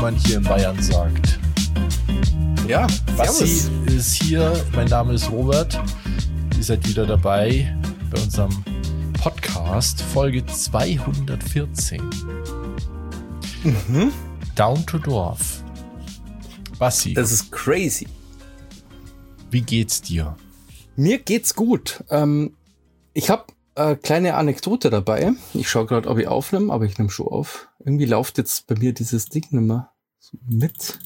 man hier in Bayern sagt. Ja, Basti ist hier, mein Name ist Robert. Ihr seid wieder dabei bei unserem Podcast, Folge 214. Down to Dorf. Basti. Das ist crazy. Wie geht's dir? Mir geht's gut. Ich habe kleine Anekdote dabei. Ich schaue gerade, ob ich aufnehme, aber ich nehme schon auf. Irgendwie läuft jetzt bei mir dieses Ding nicht mehr so mit.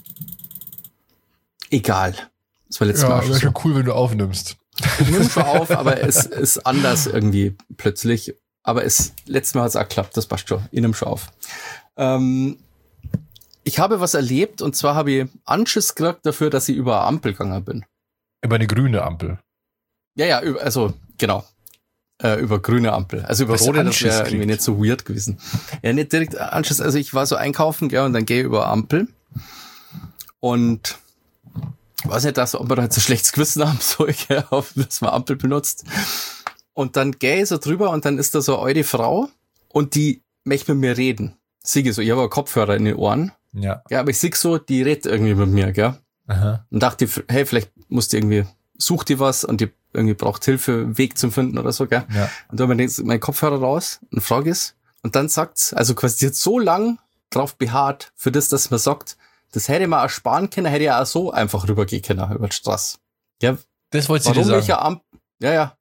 Egal. Das war letztes Mal wäre schon cool, wenn du aufnimmst. Ich nehme schon auf, aber es ist anders irgendwie plötzlich. Aber letztes Mal hat es auch geklappt, das passt schon. Ich nehme schon auf. Ich habe was erlebt und zwar habe ich Anschiss gekriegt dafür, dass ich über eine Ampel gegangen bin. Über eine grüne Ampel? Ja, also genau. Über grüne Ampel. Also über rote, das wäre irgendwie nicht so weird gewesen. Ja, nicht direkt Anschiss. Also ich war so einkaufen, gell, und dann gehe ich über Ampel. Und ich weiß nicht, ob wir da jetzt ein schlechtes Gewissen haben, so, gell, dass man Ampel benutzt. Und dann gehe ich so drüber und dann ist da so eine alte Frau und die möchte mit mir reden. Siege so, ich habe einen Kopfhörer in den Ohren. Ja. Ja, aber ich sehe so, die redet irgendwie mit mir, gell. Aha. Und dachte, hey, vielleicht musst du irgendwie, sucht die was und die irgendwie braucht Hilfe, einen Weg zum Finden oder so, gell. Ja. Und da habe ich meinen Kopfhörer raus und frage es. Und dann sagt's, also quasi die hat so lang drauf beharrt, für das, dass man sagt, das hätte man ersparen können, hätte ja auch so einfach rübergehen können, über die Straße. Ja. Das wollte sie dir sagen. Ja.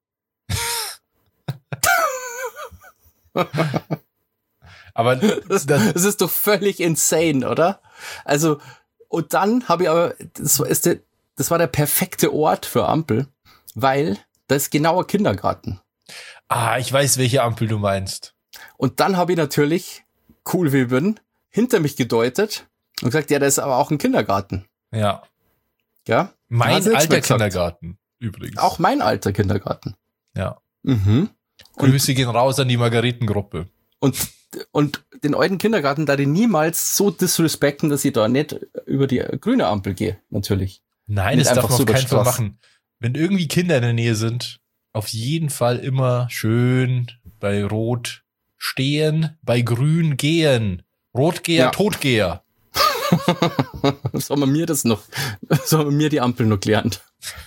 Aber das ist doch völlig insane, oder? Also, und dann habe ich aber, das war der perfekte Ort für Ampel, weil da ist genau ein Kindergarten. Ah, ich weiß, welche Ampel du meinst. Und dann habe ich natürlich, cool wie ich bin, hinter mich gedeutet und gesagt, ja, da ist aber auch ein Kindergarten. Ja. Ja? Mein alter Kindergarten, übrigens. Auch mein alter Kindergarten. Ja. Mhm. Grüße gehen raus an die Margaretengruppe. Und den alten Kindergarten da die niemals so disrespekten, dass ich da nicht über die grüne Ampel gehe, natürlich. Nein, das darf man auf keinen Fall machen. Wenn irgendwie Kinder in der Nähe sind, auf jeden Fall immer schön bei Rot stehen, bei Grün gehen. Rotgeher, ja. Totgeher. Soll man mir die Ampel noch gelernt?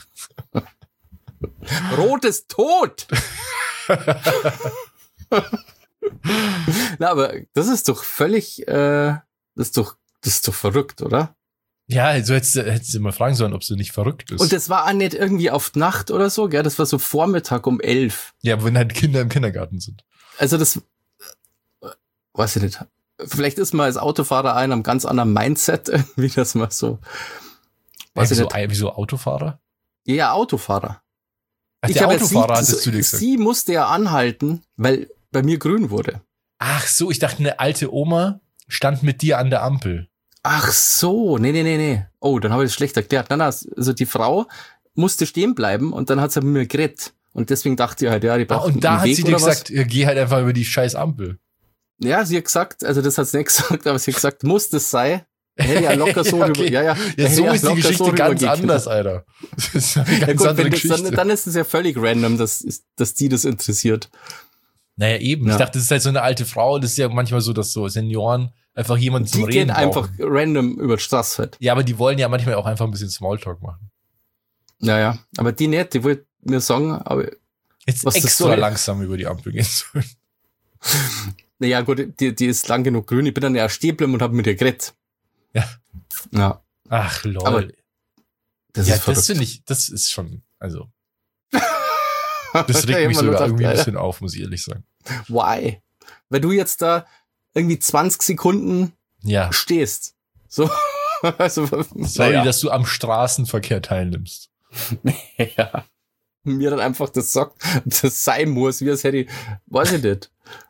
Rot ist tot! Na, aber das ist doch völlig, das ist doch verrückt, oder? Ja, also hättest du mal fragen sollen, ob sie nicht verrückt ist. Und das war auch nicht irgendwie auf Nacht oder so, gell? Das war so Vormittag um 11. Ja, wenn halt Kinder im Kindergarten sind. Also das, weiß ich nicht. Vielleicht ist man als Autofahrer einem ganz anderen Mindset, irgendwie, dass man so, wieso Autofahrer? Ja, Autofahrer. Ach, der Autofahrer hattest du dir gesagt. Sie musste ja anhalten, weil bei mir grün wurde. Ach so, ich dachte, eine alte Oma stand mit dir an der Ampel. Ach so, nee. Oh, dann habe ich es schlecht erklärt. Nein, also die Frau musste stehen bleiben und dann hat sie mit mir geredet. Und deswegen dachte ich halt, ja, die braucht einen Weg. Und da hat sie dir gesagt, geh halt einfach über die scheiß Ampel. Ja, sie hat gesagt, also das hat sie nicht gesagt, aber sie hat gesagt, muss das sein? Hätte ja locker so okay. Ja, so ist die Geschichte ganz anders, Alter. Das ist eine ganz andere Geschichte. Dann ist es ja völlig random, dass die das interessiert. Naja, eben. Ja. Ich dachte, das ist halt so eine alte Frau. Das ist ja manchmal so, dass so Senioren einfach jemanden zum Reden brauchen. Die gehen einfach random über die Straße halt. Ja, aber die wollen ja manchmal auch einfach ein bisschen Smalltalk machen. Naja, aber die nicht. Die wollte mir sagen, aber jetzt was extra langsam über die Ampel gehen sollen. Naja, gut, die ist lang genug grün. Ich bin dann ja stehen geblieben und habe mit ihr geredet. Ja. Ach, lol. Aber das finde ich, das ist schon, also. Das regt mich sogar irgendwie ein bisschen auf, muss ich ehrlich sagen. Why? Weil du jetzt da irgendwie 20 Sekunden stehst. So. Also, sorry, dass du am Straßenverkehr teilnimmst. Ja. Mir dann einfach das sagt, das sein muss, wie es hätte, weiß ich nicht.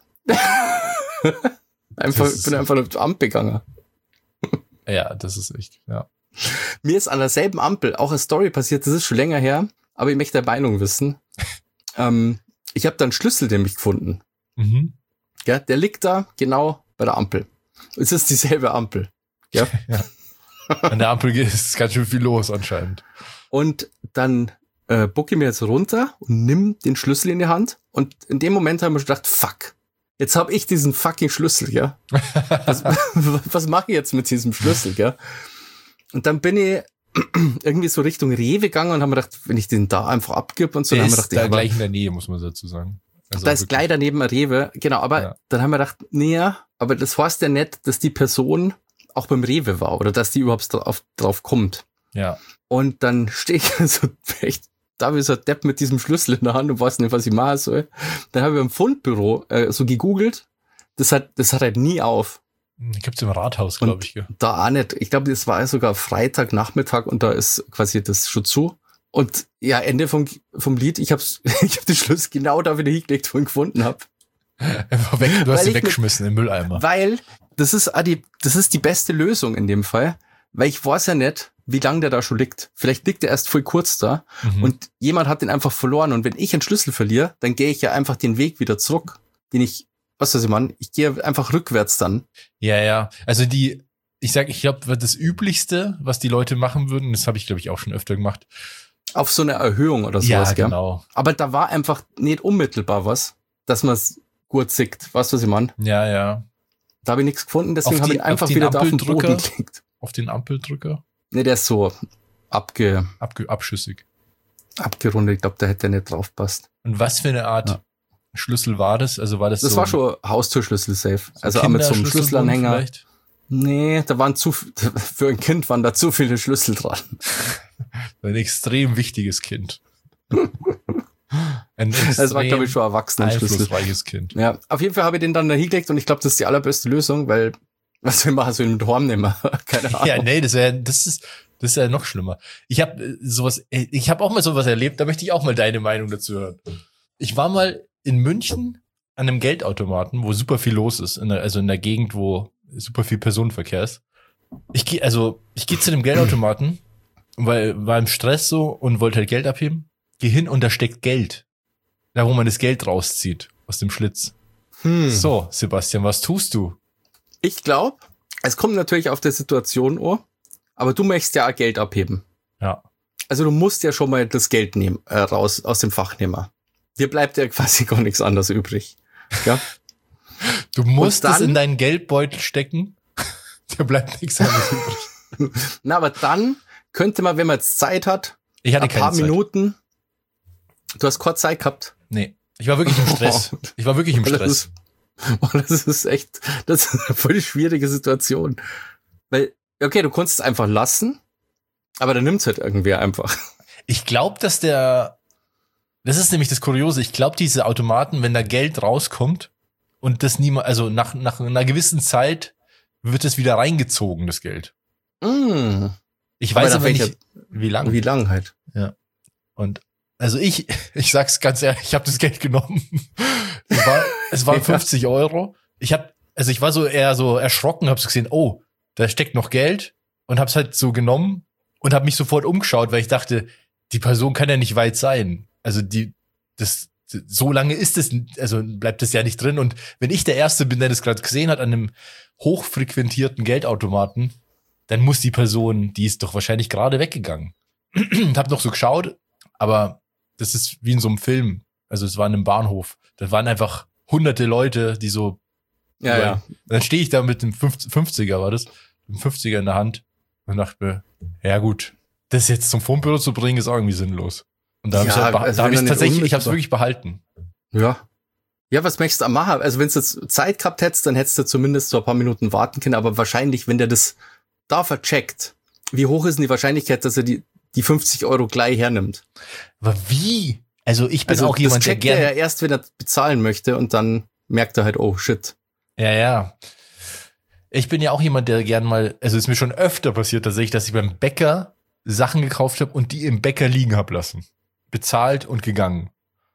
Ich bin einfach auf die Ampel gegangen. Ja, das ist echt, ja. Mir ist an derselben Ampel auch eine Story passiert, das ist schon länger her, aber ich möchte deine Meinung wissen. Ich habe da einen Schlüssel nämlich gefunden. Mhm. Ja, der liegt da genau bei der Ampel. Es ist dieselbe Ampel. Ja. Ja. An der Ampel ist ganz schön viel los anscheinend. Und dann bucke ich mir jetzt runter und nimm den Schlüssel in die Hand. Und in dem Moment haben wir gedacht, fuck, jetzt habe ich diesen fucking Schlüssel, ja. Was mache ich jetzt mit diesem Schlüssel, ja? Und dann bin ich irgendwie so Richtung Rewe gegangen und haben mir gedacht, wenn ich den da einfach abgebe und so, dann haben wir gedacht, da gleich in der Nähe, muss man dazu sagen. Also da ist gleich daneben ein Rewe, genau, aber dann haben wir gedacht, nee, aber das heißt ja nicht, dass die Person auch beim Rewe war oder dass die überhaupt drauf kommt. Ja. Und dann stehe ich so echt da wie so ein Depp mit diesem Schlüssel in der Hand und weiß nicht, was ich machen soll. Dann habe ich im Fundbüro so gegoogelt, das hat halt nie auf. Gibt's im Rathaus, glaube ich. Ja. Da auch nicht. Ich glaube, das war sogar Freitagnachmittag und da ist quasi das schon zu. Und ja, Ende vom Lied, ich hab den Schlüssel genau da wieder hingelegt, wo ich ihn gefunden habe. Du hast ihn weggeschmissen im Mülleimer. Weil das ist die beste Lösung in dem Fall, weil ich weiß ja nicht, wie lange der da schon liegt. Vielleicht liegt er erst voll kurz da und jemand hat den einfach verloren. Und wenn ich einen Schlüssel verliere, dann gehe ich ja einfach den Weg wieder zurück, den ich, was weiß ich, Mann, ich gehe einfach rückwärts dann. Ja. Also ich glaube, das Üblichste, was die Leute machen würden, das habe ich, glaube ich, auch schon öfter gemacht. Auf so eine Erhöhung oder sowas, ja, genau. Gell? Aber da war einfach nicht unmittelbar was, dass man es gut sieht. Weißt du, was ich meine? Ja. Da habe ich nichts gefunden, deswegen habe ich einfach wieder da auf den Boden gelegt. Auf den Ampeldrücker? Nee, der ist so abschüssig. Abgerundet. Ich glaube, da hätte er nicht drauf passt. Und was für eine Art Schlüssel war das? Also war das so war schon Haustürschlüssel safe. So also auch mit so einem Schlüsselanhänger. Vielleicht? Nee, für ein Kind waren da zu viele Schlüssel dran. Ein extrem wichtiges Kind. Das war, glaube ich, schon Erwachsenenschlüssel. Einflussreiches Kind. Ja, auf jeden Fall habe ich den dann da hingelegt und ich glaube, das ist die allerbeste Lösung, weil was will man so in den Dorm nehmen? Keine Ahnung. Ja, nee, das ist ja noch schlimmer. Ich habe auch mal sowas erlebt, da möchte ich auch mal deine Meinung dazu hören. Ich war mal in München an einem Geldautomaten, wo super viel los ist, in der Gegend, wo super viel Personenverkehr ist. Ich gehe zu dem Geldautomaten, weil war im Stress so und wollte halt Geld abheben. Geh hin und da steckt Geld. Da, wo man das Geld rauszieht aus dem Schlitz. So, Sebastian, was tust du? Ich glaube, es kommt natürlich auf die Situation an, aber du möchtest ja auch Geld abheben. Ja. Also du musst ja schon mal das Geld nehmen, raus aus dem Fachnehmer. Dir bleibt ja quasi gar nichts anderes übrig. Ja? Du musst es in deinen Geldbeutel stecken. Dir bleibt nichts anderes übrig. Na, aber dann könnte man, wenn man jetzt Zeit hat, ich hatte ein paar Minuten. Du hast kurz Zeit gehabt. Nee, ich war wirklich im Stress. Das ist eine voll schwierige Situation. Weil, okay, du konntest es einfach lassen, aber dann nimmt's halt irgendwer einfach. Ich glaube, das ist nämlich das Kuriose, ich glaube, diese Automaten, wenn da Geld rauskommt und das niemand, also nach einer gewissen Zeit wird es wieder reingezogen, das Geld. Ich weiß aber nicht, wie lang. Wie lang halt. Ja. Und also ich sag's ganz ehrlich, ich habe das Geld genommen. Es waren 50 Euro. Ich war so eher so erschrocken, hab's gesehen, oh, da steckt noch Geld und hab's halt so genommen und hab mich sofort umgeschaut, weil ich dachte, die Person kann ja nicht weit sein. Also so lange ist es, also bleibt es ja nicht drin. Und wenn ich der Erste bin, der das gerade gesehen hat an einem hochfrequentierten Geldautomaten, dann muss die Person, die ist doch wahrscheinlich gerade weggegangen. Und hab noch so geschaut, aber das ist wie in so einem Film. Also es war in einem Bahnhof. Da waren einfach hunderte Leute, die so. Ja. Dann stehe ich da mit dem 50er, war das? Mit dem 50er in der Hand und dachte mir, ja gut, das jetzt zum Fundbüro zu bringen, ist auch irgendwie sinnlos. Und da habe ich ich habe es wirklich behalten. Ja. Ja, was möchtest du machen? Also wenn du jetzt Zeit gehabt hättest, dann hättest du zumindest so ein paar Minuten warten können, aber wahrscheinlich, wenn der das da vercheckt, wie hoch ist denn die Wahrscheinlichkeit, dass er die 50 Euro gleich hernimmt? Aber wie? Also ich bin auch jemand, der gerne. Das checkt er ja erst, wenn er bezahlen möchte und dann merkt er halt, oh shit. Ja. Ich bin ja auch jemand, der gern mal, also ist mir schon öfter passiert tatsächlich, dass ich beim Bäcker Sachen gekauft habe und die im Bäcker liegen hab lassen. Bezahlt und gegangen.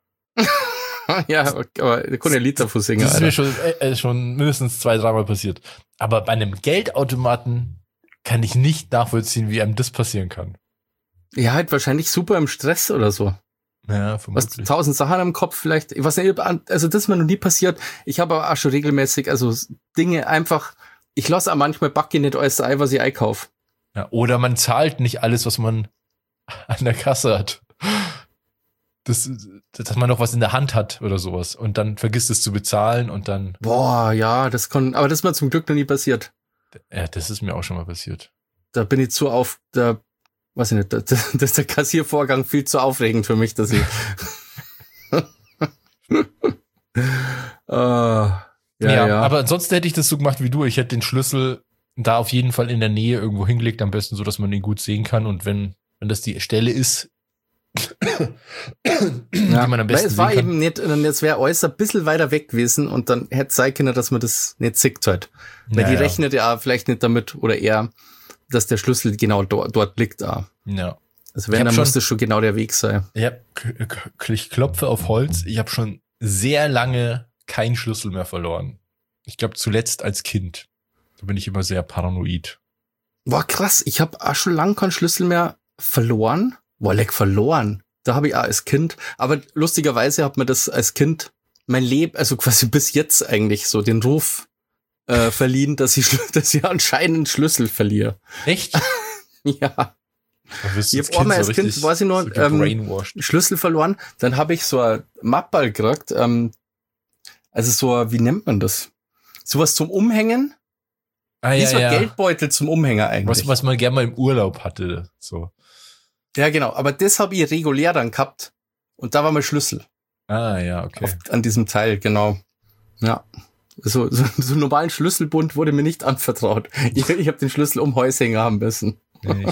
Ja, aber der konnte ein Lied davon singen. Das ist mir schon mindestens 2-3 Mal passiert. Aber bei einem Geldautomaten kann ich nicht nachvollziehen, wie einem das passieren kann. Ja, halt wahrscheinlich super im Stress oder so. Ja, vermutlich. Was 1000 Sachen im Kopf vielleicht. Ich weiß nicht, also das ist mir noch nie passiert. Ich habe aber auch schon regelmäßig, also Dinge einfach, ich lasse auch manchmal Backe nicht alles ein, was ich einkaufe. Ja, oder man zahlt nicht alles, was man an der Kasse hat. dass man noch was in der Hand hat oder sowas und dann vergisst es zu bezahlen und dann. Boah, ja, aber das ist mir zum Glück noch nie passiert. Ja, das ist mir auch schon mal passiert. Da bin ich weiß ich nicht, das ist der Kassiervorgang viel zu aufregend für mich, dass ich. Ja, aber ansonsten hätte ich das so gemacht wie du. Ich hätte den Schlüssel da auf jeden Fall in der Nähe irgendwo hingelegt, am besten so, dass man ihn gut sehen kann und wenn das die Stelle ist, die man am besten weil es war eben nicht, es wäre alles ein bisschen weiter weg gewesen und dann hätte es sein können, dass man das nicht sieht halt. Weil die rechnet ja vielleicht nicht damit oder eher, dass der Schlüssel genau dort liegt. Ja. Also wenn, dann muss das schon genau der Weg sein. Ja, ich klopfe auf Holz. Ich habe schon sehr lange keinen Schlüssel mehr verloren. Ich glaube zuletzt als Kind. Da bin ich immer sehr paranoid. Boah, krass. Ich habe auch schon lange keinen Schlüssel mehr verloren. Boah, verloren. Da habe ich auch als Kind. Aber lustigerweise hat mir das als Kind mein Leben, also quasi bis jetzt eigentlich so den Ruf verliehen, dass ich anscheinend Schlüssel verliere. Echt? Ja. Ich habe auch mal als Kind, weiß ich noch, Schlüssel verloren. Dann habe ich so ein Mappball gekriegt. Also so, wie nennt man das? Sowas zum Umhängen. Wie so ein Geldbeutel zum Umhänger eigentlich. Was man gerne mal im Urlaub hatte. So. Ja, genau. Aber das habe ich regulär dann gehabt. Und da war mein Schlüssel. Ja, okay. An diesem Teil, genau. Ja. So einen normalen Schlüsselbund wurde mir nicht anvertraut. Ich habe den Schlüssel um Häushänger haben müssen.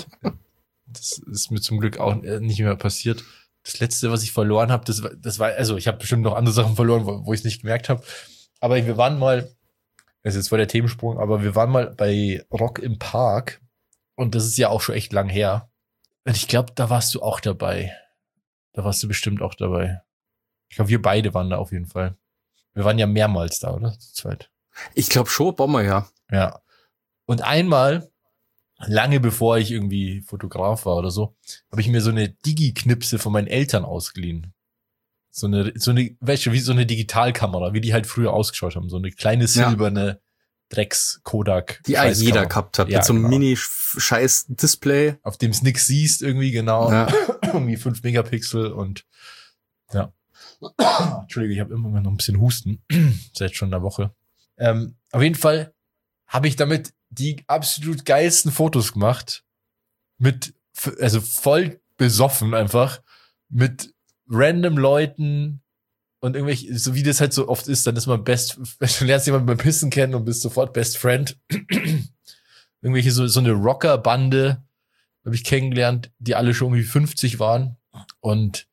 Das ist mir zum Glück auch nicht mehr passiert. Das letzte, was ich verloren habe, das war, also ich habe bestimmt noch andere Sachen verloren, wo ich es nicht gemerkt habe. Aber wir waren mal, das ist jetzt voll der Themensprung, aber wir waren mal bei Rock im Park und das ist ja auch schon echt lang her. Und ich glaube, da warst du auch dabei. Da warst du bestimmt auch dabei. Ich glaube, wir beide waren da auf jeden Fall. Wir waren ja mehrmals da, oder? Zu zweit. Ich glaube schon, Bomber, ja. Ja. Und einmal, lange bevor ich irgendwie Fotograf war oder so, habe ich mir so eine Digi-Knipse von meinen Eltern ausgeliehen. So eine, weißt du, wie so eine Digitalkamera, wie die halt früher ausgeschaut haben. So eine kleine silberne Drecks-Kodak. Die jeder gehabt hat, mit so einem Mini-Scheiß-Display. Auf dem es nix siehst irgendwie, genau. Ja. Irgendwie 5 Megapixel und ja. Entschuldigung, ich habe immer noch ein bisschen Husten. Seit schon einer Woche. Auf jeden Fall habe ich damit die absolut geilsten Fotos gemacht. Also voll besoffen einfach. Mit random Leuten und irgendwelche, so wie das halt so oft ist, dann ist man du lernst jemanden beim Pissen kennen und bist sofort Best Friend. Irgendwelche so eine Rocker-Bande habe ich kennengelernt, die alle schon irgendwie 50 waren. Und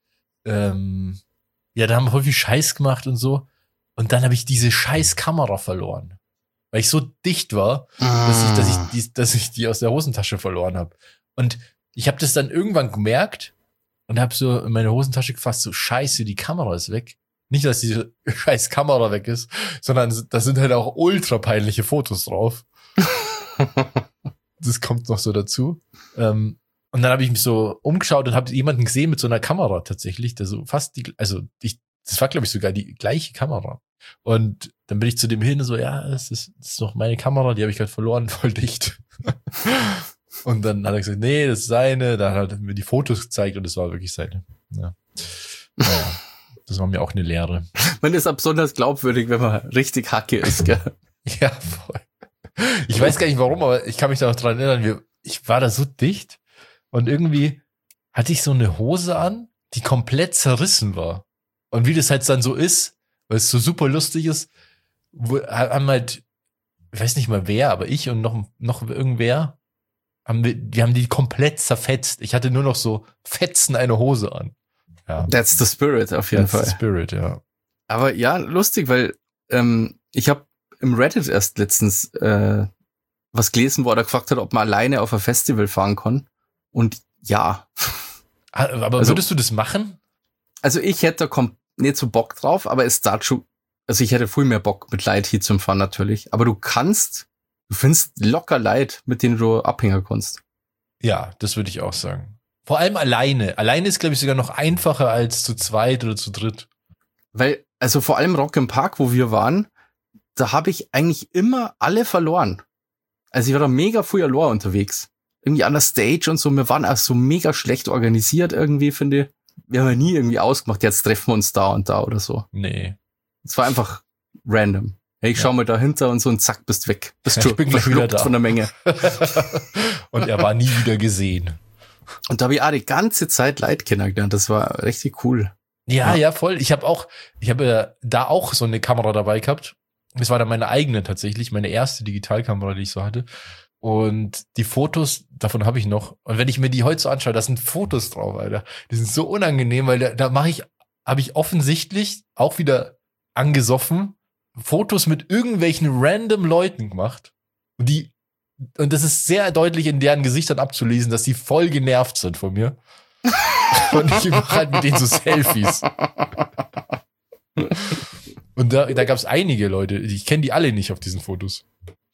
ja, da haben wir voll viel Scheiß gemacht und so. Und dann habe ich diese scheiß Kamera verloren. Weil ich so dicht war, dass ich die aus der Hosentasche verloren habe. Und ich habe das dann irgendwann gemerkt und habe so in meine Hosentasche gefasst, so scheiße, die Kamera ist weg. Nicht, dass diese scheiß Kamera weg ist, sondern da sind halt auch ultra peinliche Fotos drauf. Das kommt noch so dazu. Und dann habe ich mich so umgeschaut und habe jemanden gesehen mit so einer Kamera tatsächlich, der so fast das war, glaube ich, sogar die gleiche Kamera. Und dann bin ich zu dem hin so, ja, das ist doch meine Kamera, die habe ich gerade verloren, voll dicht. Und dann hat er gesagt, nee, das ist seine. Dann hat er mir die Fotos gezeigt und es war wirklich seine. Ja. Naja, das war mir auch eine Lehre. Man ist besonders glaubwürdig, wenn man richtig Hacke ist, gell? Ja, voll. Ich weiß gar nicht warum, aber ich kann mich da noch dran erinnern, ich war da so dicht und irgendwie hatte ich so eine Hose an, die komplett zerrissen war. Und wie das halt dann so ist, weil es so super lustig ist, haben halt, ich weiß nicht mal wer, aber ich und noch irgendwer, wir haben die komplett zerfetzt. Ich hatte nur noch so Fetzen eine Hose an. Ja. That's the spirit, auf jeden Fall. That's the spirit, ja. Aber ja, lustig, weil ich habe im Reddit erst letztens was gelesen, wo er gefragt hat, ob man alleine auf ein Festival fahren kann. Und ja. Aber würdest du das machen? Also ich hätte nicht so Bock drauf, aber es da schon, also ich hätte viel mehr Bock mit Leid hier zum Fahren natürlich. Aber du findest locker Leid, mit denen du abhängen kannst. Ja, das würde ich auch sagen. Vor allem alleine. Alleine ist, glaube ich, sogar noch einfacher als zu zweit oder zu dritt. Weil, also vor allem Rock im Park, wo wir waren, da habe ich eigentlich immer alle verloren. Also ich war da mega früh allein unterwegs. Irgendwie an der Stage und so. Wir waren auch so mega schlecht organisiert irgendwie, finde ich. wir haben ja nie irgendwie ausgemacht, jetzt treffen wir uns da und da oder so. Nee. Es war einfach random. Hey, ich schau mal dahinter und so und zack, bist weg. Bist ich bin gleich wieder da. Von der Menge. Und er war nie wieder gesehen. Und da habe ich auch die ganze Zeit Leute kennengelernt. Das war richtig cool. Ja, voll. Ich habe da auch so eine Kamera dabei gehabt. Das war dann meine eigene tatsächlich, meine erste Digitalkamera, die ich so hatte. Und die Fotos, davon habe ich noch. Und wenn ich mir die heute so anschaue, da sind Fotos drauf, Alter. Die sind so unangenehm, weil da habe ich offensichtlich auch wieder angesoffen Fotos mit irgendwelchen random Leuten gemacht. Und das ist sehr deutlich in deren Gesichtern abzulesen, dass die voll genervt sind von mir. Und ich mache halt mit denen so Selfies. Und da gab es einige Leute, ich kenne die alle nicht auf diesen Fotos.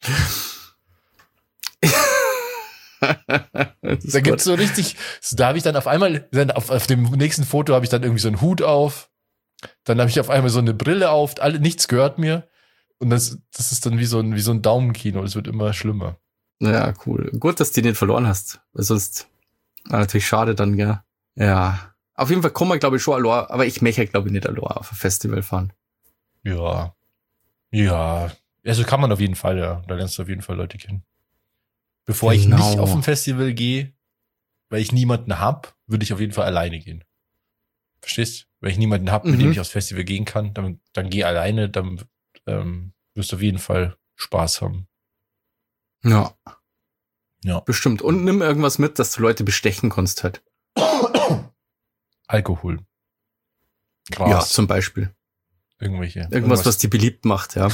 Da gibt's so richtig, da habe ich dann auf einmal, auf dem nächsten Foto habe ich dann irgendwie so einen Hut auf, dann habe ich auf einmal so eine Brille auf, nichts gehört mir und das ist dann wie so ein Daumenkino, es wird immer schlimmer. Ja, cool. Gut, dass du den verloren hast, weil sonst war natürlich schade dann, gell? Ja. Auf jeden Fall kommen wir, glaube ich, schon allein, aber ich möchte, glaube ich, nicht allein auf ein Festival fahren. Ja. Also kann man auf jeden Fall, ja. Da lernst du auf jeden Fall Leute kennen. Bevor ich nicht auf ein Festival gehe, weil ich niemanden hab, würde ich auf jeden Fall alleine gehen. Verstehst? Weil ich niemanden hab, mit dem ich aufs Festival gehen kann, dann geh alleine, dann wirst du auf jeden Fall Spaß haben. Ja. Bestimmt. Und nimm irgendwas mit, dass du Leute bestechen kannst halt. Alkohol. Gras. Ja, zum Beispiel. Irgendwas, was die beliebt macht, ja.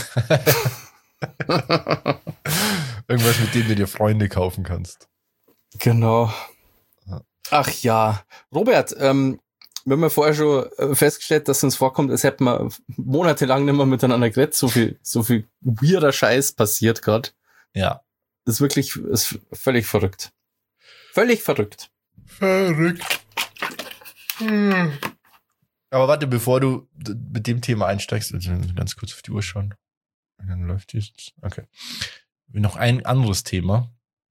Irgendwas, mit dem du dir Freunde kaufen kannst. Genau. Ach ja. Robert, wir haben ja vorher schon festgestellt, dass uns vorkommt, als hätten wir monatelang nicht mehr miteinander geredet. So viel weirder Scheiß passiert gerade. Ja. Das ist völlig verrückt. Völlig verrückt. Aber warte, bevor du mit dem Thema einsteigst, also ganz kurz auf die Uhr schauen. Dann läuft die jetzt. Okay. Noch ein anderes Thema.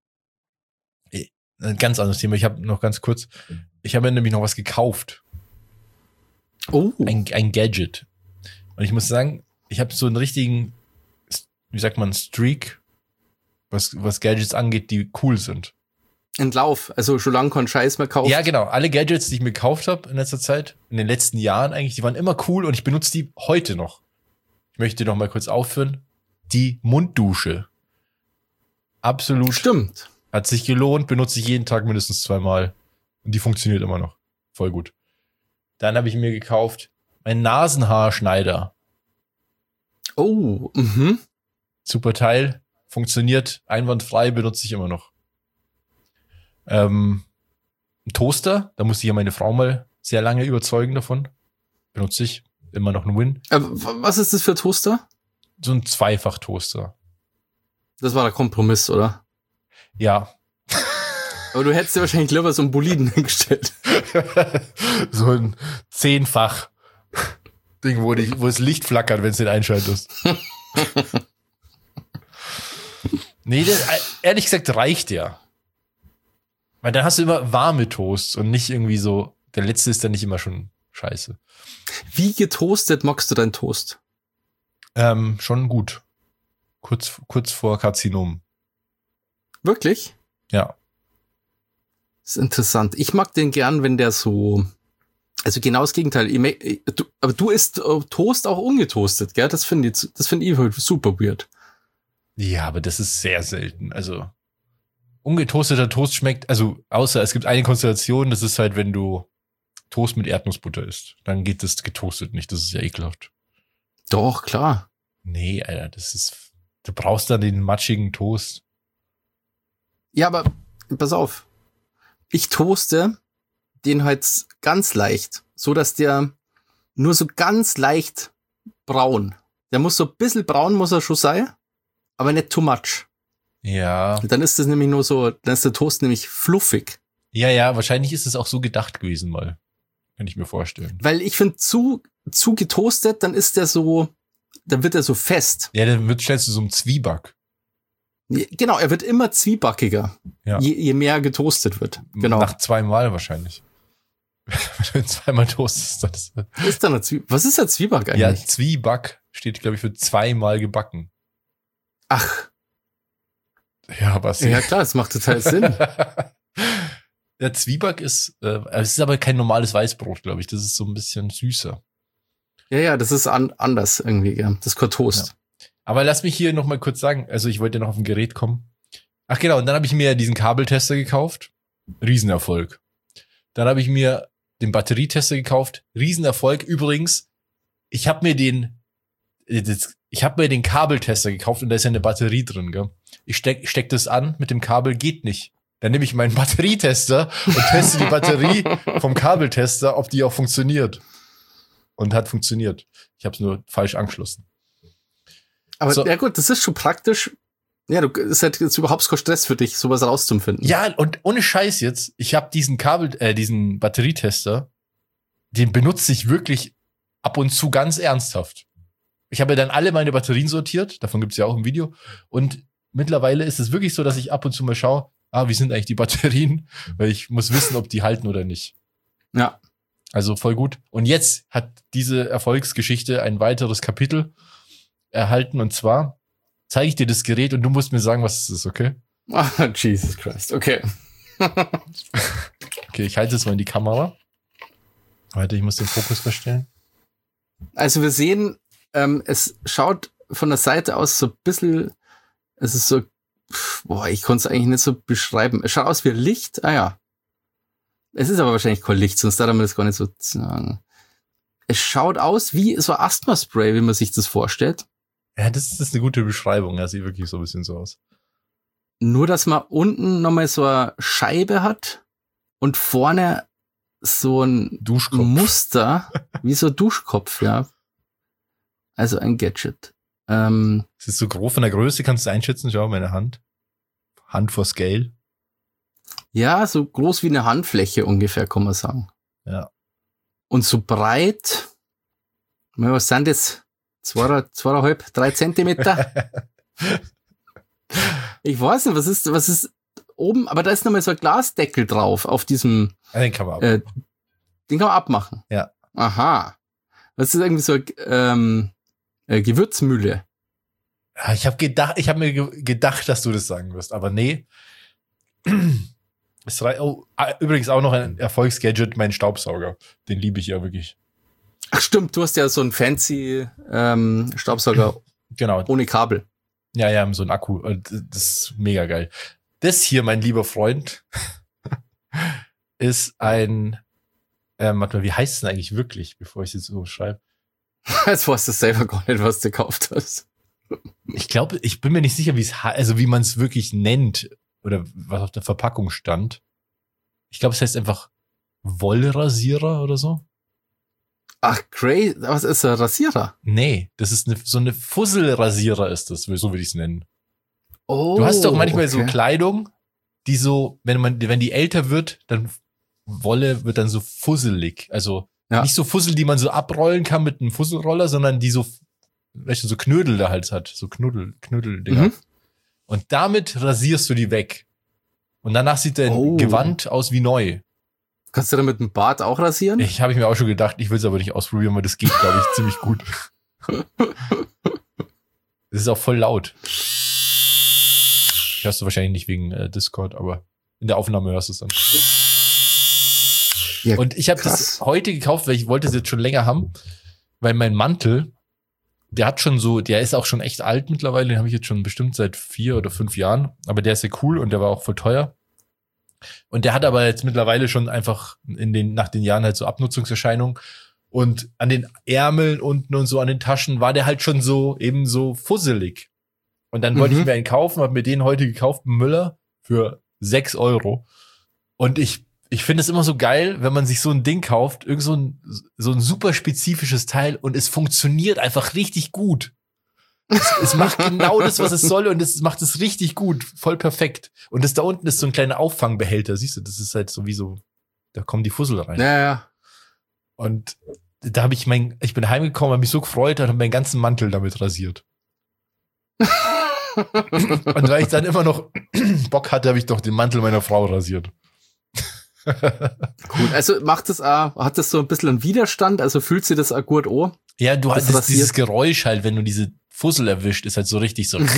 Ein ganz anderes Thema. Ich habe noch ganz kurz. Ich habe mir nämlich noch was gekauft. Oh. Ein Gadget. Und ich muss sagen, ich habe so einen richtigen, wie sagt man, Streak, was Gadgets angeht, die cool sind. Entlauf, also schon lange keinen Scheiß mehr kaufen. Ja, genau. Alle Gadgets, die ich mir gekauft habe in letzter Zeit, in den letzten Jahren eigentlich, die waren immer cool und ich benutze die heute noch. Ich möchte noch mal kurz aufführen. Die Munddusche. Absolut. Stimmt. Hat sich gelohnt, benutze ich jeden Tag mindestens 2-mal. Und die funktioniert immer noch. Voll gut. Dann habe ich mir gekauft meinen Nasenhaarschneider. Oh, Super Teil. Funktioniert einwandfrei, benutze ich immer noch. Ein Toaster, da musste ich ja meine Frau mal sehr lange überzeugen davon. Benutze ich. Immer noch ein Win. Was ist das für ein Toaster? So ein Zweifach-Toaster. Das war der Kompromiss, oder? Ja. Aber du hättest dir wahrscheinlich lieber so einen Boliden hingestellt. So ein 10-fach-Ding, wo das Licht flackert, wenn es den einschaltest. Nee, ehrlich gesagt reicht ja. Weil dann hast du immer warme Toasts und nicht irgendwie so, der letzte ist dann nicht immer schon scheiße. Wie getoastet magst du deinen Toast? Schon gut. Kurz vor Karzinom. Wirklich? Ja. Das ist interessant. Ich mag den gern, wenn der so, also genau das Gegenteil. Aber du isst Toast auch ungetoastet, gell? Das finde ich super weird. Ja, aber das ist sehr selten. Also ungetoasteter Toast schmeckt, also außer es gibt eine Konstellation, das ist halt, wenn du Toast mit Erdnussbutter isst. Dann geht das getoastet nicht, das ist ja ekelhaft. Doch, klar. Nee, Alter, du brauchst dann den matschigen Toast. Ja, aber pass auf. Ich toaste den halt ganz leicht, so dass der nur so ganz leicht braun. Der muss so ein bisschen braun, muss er schon sein, aber nicht too much. Ja. Und dann ist das nämlich nur so, dann ist der Toast nämlich fluffig. Ja, wahrscheinlich ist es auch so gedacht gewesen mal. Kann ich mir vorstellen. Weil ich finde, zu getoastet, dann ist der so, dann wird er so fest. Ja, dann wird schnell zu so einem Zwieback. Genau, er wird immer zwiebackiger, ja. je mehr getoastet wird. Genau. Nach 2-mal wahrscheinlich. Wenn du ihn zweimal toastest, das ist da eine Was ist der Zwieback eigentlich? Ja, Zwieback steht, glaube ich, für zweimal gebacken. Ach. Ja, was? Ja, klar, das macht total Sinn. Der Zwieback es ist aber kein normales Weißbrot, glaube ich. Das ist so ein bisschen süßer. Ja, das ist anders irgendwie, ja. Das ist kein Toast. Ja. Aber lass mich hier noch mal kurz sagen, also ich wollte ja noch auf ein Gerät kommen. Ach genau, und dann habe ich mir diesen Kabeltester gekauft. Riesenerfolg. Dann habe ich mir den Batterietester gekauft. Riesenerfolg. Übrigens, ich habe mir den Kabeltester gekauft und da ist ja eine Batterie drin, gell? Ich steck das an mit dem Kabel, geht nicht. Dann nehme ich meinen Batterietester und teste die Batterie vom Kabeltester, ob die auch funktioniert. Und hat funktioniert. Ich habe es nur falsch angeschlossen. Aber ja gut, das ist schon praktisch. Ja, ist halt jetzt überhaupt kein Stress für dich, sowas rauszufinden. Ja, und ohne Scheiß jetzt, ich habe diesen Batterietester, den benutze ich wirklich ab und zu ganz ernsthaft. Ich habe ja dann alle meine Batterien sortiert, davon gibt's ja auch ein Video. Und mittlerweile ist es wirklich so, dass ich ab und zu mal schaue, wie sind eigentlich die Batterien? Weil ich muss wissen, ob die halten oder nicht. Ja. Also voll gut. Und jetzt hat diese Erfolgsgeschichte ein weiteres Kapitel erhalten, und zwar zeige ich dir das Gerät und du musst mir sagen, was es ist, okay? Jesus Christ, okay. Okay, ich halte es mal in die Kamera. Warte, ich muss den Fokus verstellen. Also wir sehen, es schaut von der Seite aus so ein bisschen, es ist so, ich konnte es eigentlich nicht so beschreiben. Es schaut aus wie Licht, ja. Es ist aber wahrscheinlich kein Licht, sonst darf man das gar nicht so sagen. Es schaut aus wie so Asthma-Spray, wie man sich das vorstellt. Ja, das ist eine gute Beschreibung. Ja, sieht wirklich so ein bisschen so aus. Nur, dass man unten nochmal so eine Scheibe hat und vorne so ein Duschkopf. Muster, wie so ein Duschkopf, ja. Also ein Gadget. Es ist so groß von der Größe, kannst du einschätzen? Schau, meine Hand. Hand for Scale. Ja, so groß wie eine Handfläche ungefähr, kann man sagen. Ja. Und so breit, was sind das? 2,5, 3 Zentimeter? Ich weiß nicht, was ist oben, aber da ist nochmal so ein Glasdeckel drauf auf diesem. Den kann man abmachen. Den kann man abmachen. Ja. Aha. Das ist irgendwie so Gewürzmühle. Ja, ich habe mir gedacht, dass du das sagen wirst, aber nee. Übrigens auch noch ein Erfolgsgadget, mein Staubsauger. Den liebe ich ja wirklich. Ach stimmt, du hast ja so einen fancy Staubsauger. Genau. Ohne Kabel. Ja, so ein Akku. Das ist mega geil. Das hier, mein lieber Freund, ist ein, warte mal, wie heißt es denn eigentlich wirklich, bevor ich es jetzt so schreibe? Jetzt weißt du selber gar nicht, was du gekauft hast. Ich glaube, ich bin mir nicht sicher, wie man es wirklich nennt oder was auf der Verpackung stand. Ich glaube, es heißt einfach Wollrasierer oder so. Ach, crazy. Was ist ein Rasierer? Nee, das ist so eine Fusselrasierer ist das, so würde ich es nennen. Oh, du hast doch manchmal so Kleidung, die so, wenn die älter wird, dann Wolle wird dann so fusselig. Also nicht so Fussel, die man so abrollen kann mit einem Fusselroller, sondern die so, weißt du, so Knödel da halt hat. So Knödel-Dinger. Mhm. Und damit rasierst du die weg. Und danach sieht dein Gewand aus wie neu. Kannst du damit einen Bart auch rasieren? Habe ich mir auch schon gedacht, ich will es aber nicht ausprobieren, weil das geht, glaube ich, ziemlich gut. Das ist auch voll laut. Hörst du wahrscheinlich nicht wegen Discord, aber in der Aufnahme hörst du es dann. Ja, und ich habe das heute gekauft, weil ich wollte es jetzt schon länger haben, weil mein Mantel, der ist auch schon echt alt mittlerweile, den habe ich jetzt schon bestimmt seit 4 oder 5 Jahren, aber der ist ja cool und der war auch voll teuer. Und der hat aber jetzt mittlerweile schon einfach nach den Jahren halt so Abnutzungserscheinungen. Und an den Ärmeln unten und so an den Taschen war der halt schon so fusselig. Und dann wollte ich mir einen kaufen, habe mir den heute gekauft im Müller für 6 €. Und ich finde es immer so geil, wenn man sich so ein Ding kauft, irgend so ein super spezifisches Teil und es funktioniert einfach richtig gut. Es macht genau das, was es soll und es macht es richtig gut, voll perfekt. Und das da unten ist so ein kleiner Auffangbehälter, siehst du, das ist halt sowieso, da kommen die Fussel rein. Ja. Und da habe ich bin heimgekommen, habe mich so gefreut und habe meinen ganzen Mantel damit rasiert. Und weil ich dann immer noch Bock hatte, habe ich doch den Mantel meiner Frau rasiert. Cool. Also hat das so ein bisschen einen Widerstand? Also fühlt sich das auch gut an? Ja, du hast dieses Geräusch halt, wenn du diese Fussel erwischt, ist halt so richtig so.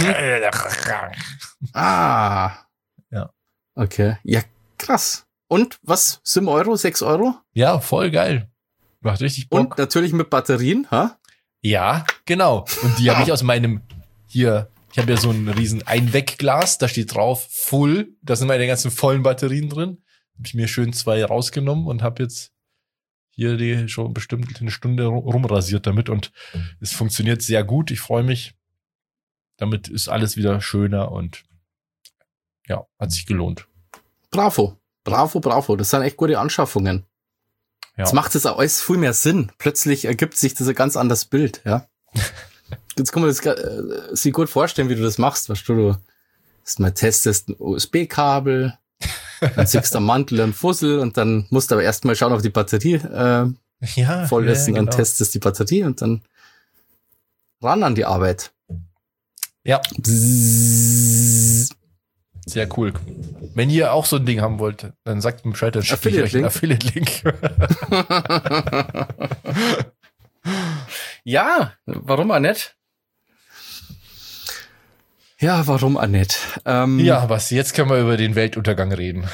Ja. Okay. Ja, krass. Und was? 7 Euro? 6 Euro? Ja, voll geil. Macht richtig Bock. Und natürlich mit Batterien, ha? Ja, genau. Und die habe ich aus meinem hier. Ich habe ja so ein riesen Einwegglas, da steht drauf Full. Da sind meine ganzen vollen Batterien drin. Habe ich mir schön 2 rausgenommen und habe jetzt hier die schon bestimmt eine Stunde rumrasiert damit. Und es funktioniert sehr gut. Ich freue mich. Damit ist alles wieder schöner und ja, hat sich gelohnt. Bravo. Das sind echt gute Anschaffungen. Ja. Jetzt macht es auch alles viel mehr Sinn. Plötzlich ergibt sich das ein ganz anderes Bild, ja. Jetzt kann man sich gut vorstellen, wie du das machst. Weißt du testest ein USB-Kabel, dann siehst du am Mantel einen Fussel und dann musst du aber erstmal schauen, ob die Batterie voll ist und dann testest die Batterie und dann ran an die Arbeit. Ja. Sehr cool. Wenn ihr auch so ein Ding haben wollt, dann sagt mir Bescheid, dann schicke ich euch einen Affiliate-Link. Ja, warum auch nicht? Ja, warum auch nicht? Ja, Basti, jetzt können wir über den Weltuntergang reden.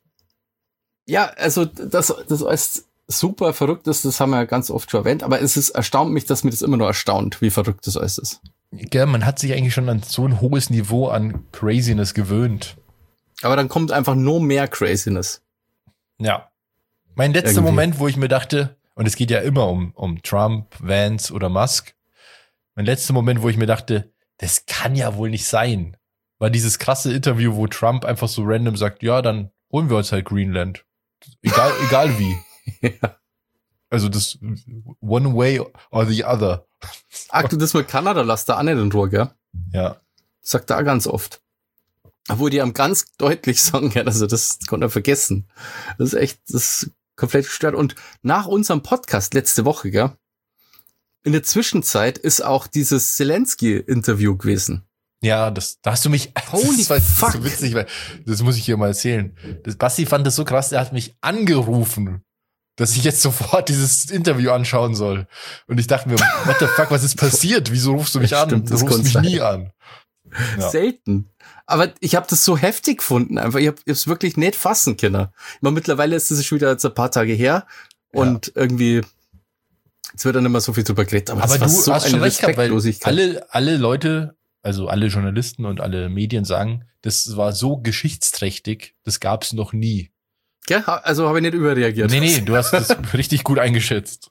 Ja, also das alles super verrückt ist, das haben wir ja ganz oft schon erwähnt, aber es erstaunt mich, dass mir das immer noch erstaunt, wie verrückt das alles ist. Ja, man hat sich eigentlich schon an so ein hohes Niveau an Craziness gewöhnt. Aber dann kommt einfach nur mehr Craziness. Ja. Mein letzter Moment, wo ich mir dachte, und es geht ja immer um Trump, Vance oder Musk, mein letzter Moment, wo ich mir dachte, das kann ja wohl nicht sein, war dieses krasse Interview, wo Trump einfach so random sagt, ja, dann holen wir uns halt Greenland. Egal wie. Ja. Also das one way or the other. Ach, du das mit Kanada lässt da auch nicht in Ruhe, gell? Ja. Sagt er auch ganz oft. Obwohl die am ganz deutlich sagen, ja, also das konnte er vergessen. Das ist komplett gestört. Und nach unserem Podcast letzte Woche, gell? In der Zwischenzeit ist auch dieses Zelensky-Interview gewesen. Ja, da hast du mich, holy fuck. Das ist so witzig, weil, das muss ich hier mal erzählen. Basti fand das so krass, der hat mich angerufen, dass ich jetzt sofort dieses Interview anschauen soll. Und ich dachte mir, what the fuck, was ist passiert? Wieso rufst du mich an? Stimmt, du rufst mich nie an. Ja. Selten. Aber ich habe das so heftig gefunden, einfach. Ich hab's wirklich nicht fassen können. Ich meine, mittlerweile ist das schon wieder jetzt ein paar Tage her und irgendwie, jetzt wird dann immer so viel drüber geredet. Aber das war so eine Respektlosigkeit. Weil alle Leute, also alle Journalisten und alle Medien sagen, das war so geschichtsträchtig, das gab's noch nie. Ja, also habe ich nicht überreagiert. Nee, du hast das richtig gut eingeschätzt.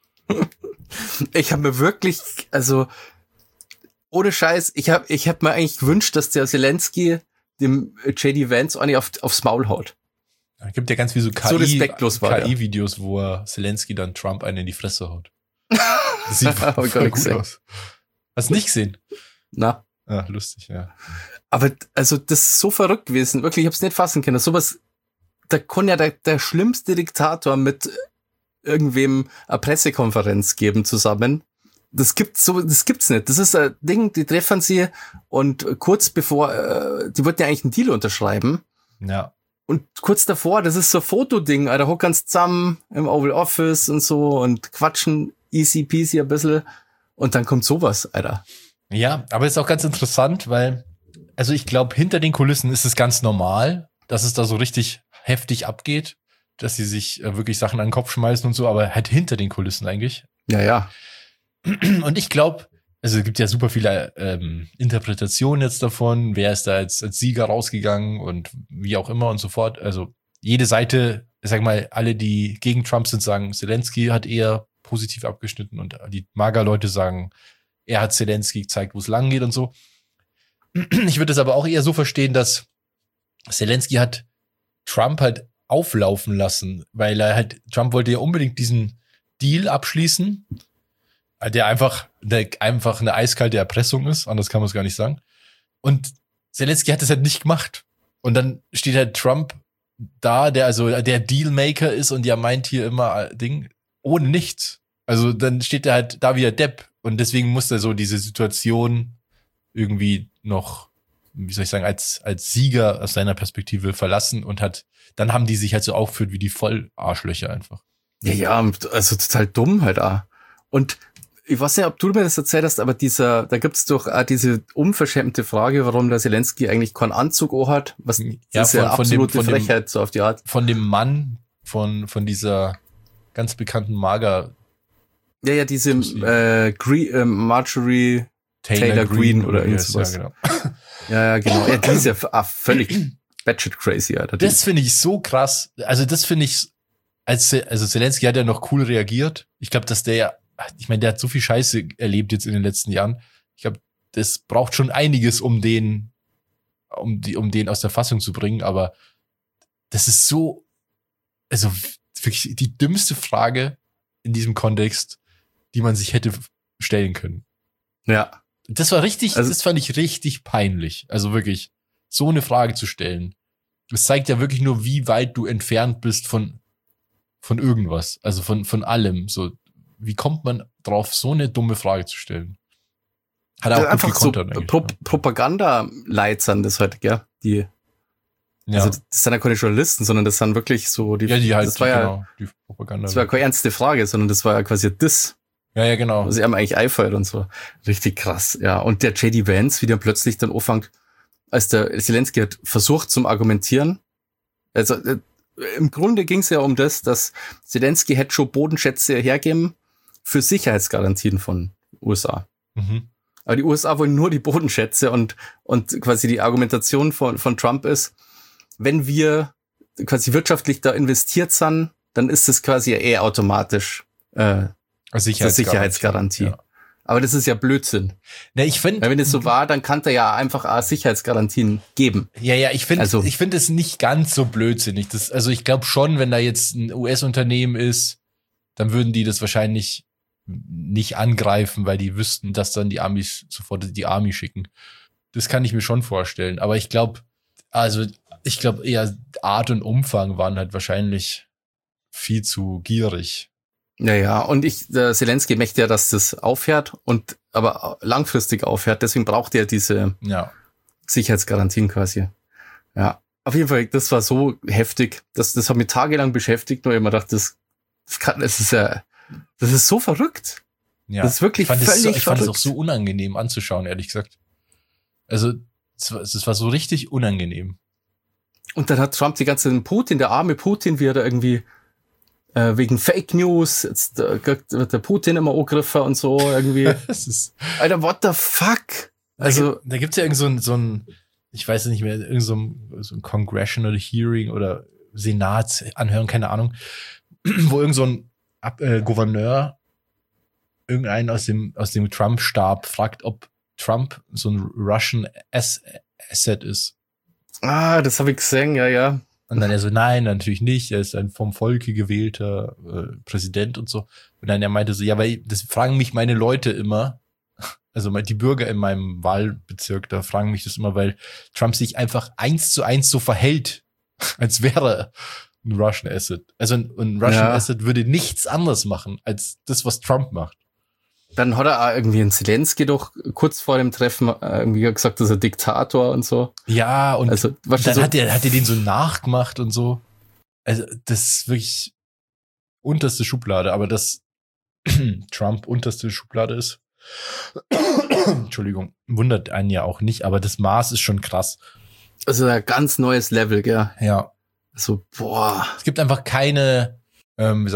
Ich habe mir wirklich, also ohne Scheiß, ich hab mir eigentlich gewünscht, dass der Zelensky dem J.D. Vance eigentlich aufs Maul haut. Es gibt ja ganz wie so KI-Videos, wo Zelensky dann Trump einen in die Fresse haut. Das sieht voll gut aus. Hast du nicht gesehen? Na. Ach, lustig, ja. Aber also das ist so verrückt gewesen. Wirklich, ich hab's nicht fassen können. Sowas, da kann ja der schlimmste Diktator mit irgendwem eine Pressekonferenz geben zusammen. Das gibt's nicht. Das ist ein Ding, die treffen sie und kurz bevor, die wollten ja eigentlich einen Deal unterschreiben. Ja. Und kurz davor, das ist so ein Fotoding, Alter, hocken zusammen im Oval Office und so und quatschen easy peasy ein bisschen und dann kommt sowas, Alter. Ja, aber ist auch ganz interessant, weil, also ich glaube, hinter den Kulissen ist es ganz normal, dass es da so richtig heftig abgeht, dass sie sich wirklich Sachen an den Kopf schmeißen und so, aber halt hinter den Kulissen eigentlich. Ja. Und ich glaube, also es gibt ja super viele Interpretationen jetzt davon, wer ist da als Sieger rausgegangen und wie auch immer und so fort. Also jede Seite, ich sag mal, alle, die gegen Trump sind, sagen, Zelensky hat eher positiv abgeschnitten und die Mager-Leute sagen, er hat Zelensky gezeigt, wo es lang geht und so. Ich würde es aber auch eher so verstehen, dass Zelensky hat Trump halt auflaufen lassen, weil Trump wollte ja unbedingt diesen Deal abschließen, der einfach eine eiskalte Erpressung ist, anders kann man es gar nicht sagen. Und Zelensky hat das halt nicht gemacht. Und dann steht halt Trump da, der Dealmaker ist und der meint hier immer ohne nichts. Also dann steht er halt da wie der Depp und deswegen muss er so diese Situation irgendwie noch wie soll ich sagen, als Sieger aus seiner Perspektive verlassen und dann haben die sich halt so aufgeführt wie die Vollarschlöcher einfach. Ja, also total dumm halt auch. Und ich weiß nicht, ob du mir das erzählt hast, aber da gibt's doch auch diese unverschämte Frage, warum der Zelensky eigentlich keinen Anzug hat. Das ist ja absolute Frechheit, so auf die Art. Von dem Mann, von dieser ganz bekannten Mager. Ja, diese Marjorie Taylor Greene oder irgendwas. Ja, genau. Ja, genau. Ja, die ist ja völlig batshit crazy, Alter. Das finde ich so krass. Also das finde ich, also Zelensky hat ja noch cool reagiert. Ich glaube, dass der hat so viel Scheiße erlebt jetzt in den letzten Jahren. Ich glaube, das braucht schon einiges, um den aus der Fassung zu bringen. Aber das ist so, also wirklich die dümmste Frage in diesem Kontext, die man sich hätte stellen können. Ja. Das fand ich richtig peinlich. Also wirklich, so eine Frage zu stellen. Das zeigt ja wirklich nur, wie weit du entfernt bist von irgendwas. Also von allem. So, wie kommt man drauf, so eine dumme Frage zu stellen? Hat er auch einfach gut gekontert, so Propaganda-Leitern das halt, gell? Also das sind ja keine Journalisten, sondern das sind wirklich so die Propaganda. Das war keine ernste Frage, sondern das war ja quasi das. Ja, genau. Was ihm eigentlich einfällt und so. Richtig krass, ja. Und der J.D. Vance, wie der plötzlich dann anfängt, als der Zelensky hat versucht zum Argumentieren. Also im Grunde ging es ja um das, dass Zelensky hätte schon Bodenschätze hergeben für Sicherheitsgarantien von USA. Mhm. Aber die USA wollen nur die Bodenschätze und quasi die Argumentation von Trump ist, wenn wir quasi wirtschaftlich da investiert sind, dann ist das quasi automatisch Sicherheitsgarantie. Ja. Aber das ist ja Blödsinn. Ne, ich finde, wenn es so war, dann kann er ja einfach Sicherheitsgarantien geben. Ja, ich finde es nicht ganz so blödsinnig. Also ich glaube schon, wenn da jetzt ein US-Unternehmen ist, dann würden die das wahrscheinlich nicht angreifen, weil die wüssten, dass dann die Amis sofort die Army schicken. Das kann ich mir schon vorstellen. Aber ich glaube eher Art und Umfang waren halt wahrscheinlich viel zu gierig. Ja, und der Zelensky möchte ja, dass das aufhört aber langfristig aufhört, deswegen braucht er diese Sicherheitsgarantien quasi. Ja, auf jeden Fall, das war so heftig, das hat mich tagelang beschäftigt, nur immer dachte, das ist so verrückt. Ja, das ist wirklich völlig verrückt. Ich fand es auch so unangenehm anzuschauen, ehrlich gesagt. Also, es war so richtig unangenehm. Und dann hat Trump die ganze Zeit der arme Putin, wie er da irgendwie wegen Fake News, jetzt wird der Putin immer angegriffen und so irgendwie. Alter, what the fuck? Also da gibt's ja irgend so ein, ich weiß nicht mehr, irgend so ein Congressional Hearing oder Senatsanhörung, keine Ahnung, wo irgend so ein Gouverneur irgendeinen aus dem Trump-Stab fragt, ob Trump so ein Russian Asset ist. Das habe ich gesehen, ja. Und dann so, nein, natürlich nicht, er ist ein vom Volke gewählter Präsident und so. Und dann er meinte so, ja, weil das fragen mich meine Leute immer, also die Bürger in meinem Wahlbezirk, da fragen mich das immer, weil Trump sich einfach 1:1 so verhält, als wäre ein Russian Asset. Also ein Russian Asset würde nichts anderes machen, als das, was Trump macht. Dann hat er auch irgendwie einen Zelensky doch kurz vor dem Treffen irgendwie gesagt, dass er Diktator und so. Ja, und also, dann hat er den so nachgemacht und so. Also das ist wirklich unterste Schublade, aber dass Trump unterste Schublade ist, Entschuldigung, wundert einen ja auch nicht, aber das Maß ist schon krass. Also ein ganz neues Level, gell? Ja. So, boah. Es gibt einfach keine, man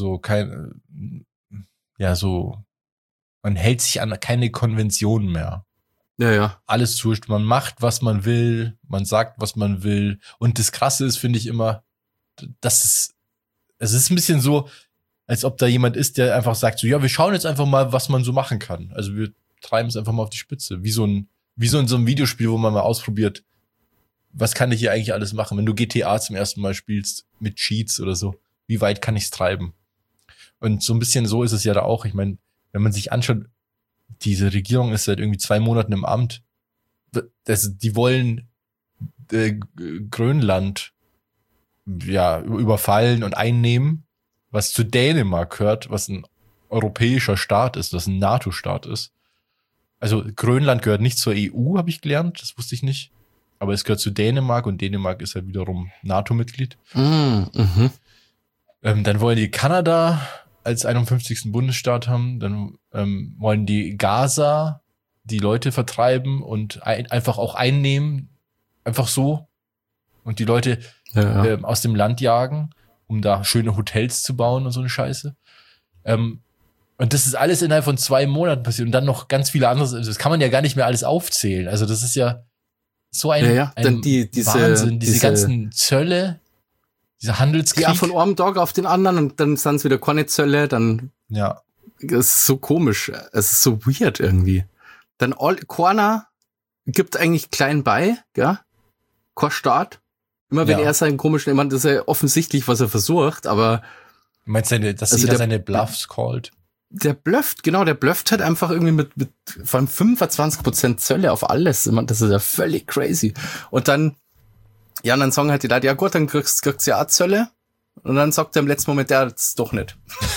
hält sich an keine Konventionen mehr. Ja. Alles zustimmt. Man macht, was man will. Man sagt, was man will. Und das Krasse ist, finde ich immer, es ist ein bisschen so, als ob da jemand ist, der einfach sagt so, ja, wir schauen jetzt einfach mal, was man so machen kann. Also wir treiben es einfach mal auf die Spitze. Wie so in so einem Videospiel, wo man mal ausprobiert, was kann ich hier eigentlich alles machen? Wenn du GTA zum ersten Mal spielst, mit Cheats oder so, wie weit kann ich es treiben? Und so ein bisschen so ist es ja da auch. Ich meine, wenn man sich anschaut, diese Regierung ist seit irgendwie 2 Monaten im Amt. Die wollen Grönland überfallen und einnehmen, was zu Dänemark gehört, was ein europäischer Staat ist, was ein NATO-Staat ist. Also Grönland gehört nicht zur EU, habe ich gelernt, das wusste ich nicht. Aber es gehört zu Dänemark und Dänemark ist halt wiederum NATO-Mitglied. Mhm. Dann wollen die Kanada als 51. Bundesstaat haben. Dann wollen die Gaza die Leute vertreiben und einfach auch einnehmen. Einfach so. Und die Leute aus dem Land jagen, um da schöne Hotels zu bauen und so eine Scheiße. Und das ist alles innerhalb von 2 Monaten passiert. Und dann noch ganz viele andere. Das kann man ja gar nicht mehr alles aufzählen. Also das ist ja so ein Wahnsinn. Diese ganzen Zölle, dieser Handelskrieg. Ja, von einem Tag auf den anderen und dann sind es wieder keine Zölle. Dann ja. Es ist so komisch. Es ist so weird irgendwie. Dann keiner gibt eigentlich klein bei, gell? Kein Staat. Immer wenn er seinen komischen, ich meine, das ist ja offensichtlich, was er versucht, aber meinst du, dass jeder seine Bluffs callt? Der blufft halt einfach irgendwie mit von 25% Zölle auf alles. Ich meine, das ist ja völlig crazy. Und dann sagen halt die Leute, ja gut, dann kriegst du ja auch Zölle. Und dann sagt er im letzten Moment, ja, das ist doch nicht.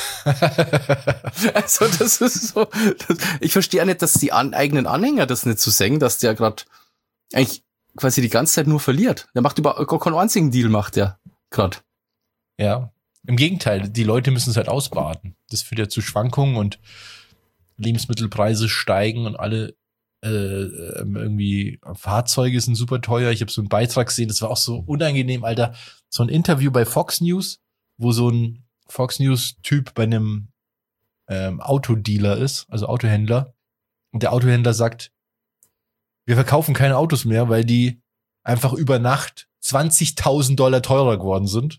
Also das ist so, ich verstehe ja nicht, dass die eigenen Anhänger das nicht so sehen, dass der gerade eigentlich quasi die ganze Zeit nur verliert. Der macht gar keinen einzigen Deal, macht der gerade. Ja, im Gegenteil, die Leute müssen es halt ausbaden. Das führt ja zu Schwankungen und Lebensmittelpreise steigen und alle irgendwie Fahrzeuge sind super teuer. Ich habe so einen Beitrag gesehen, das war auch so unangenehm, Alter. So ein Interview bei Fox News, wo so ein Fox News-Typ bei einem Autodealer ist, also Autohändler. Und der Autohändler sagt, wir verkaufen keine Autos mehr, weil die einfach über Nacht $20.000 teurer geworden sind.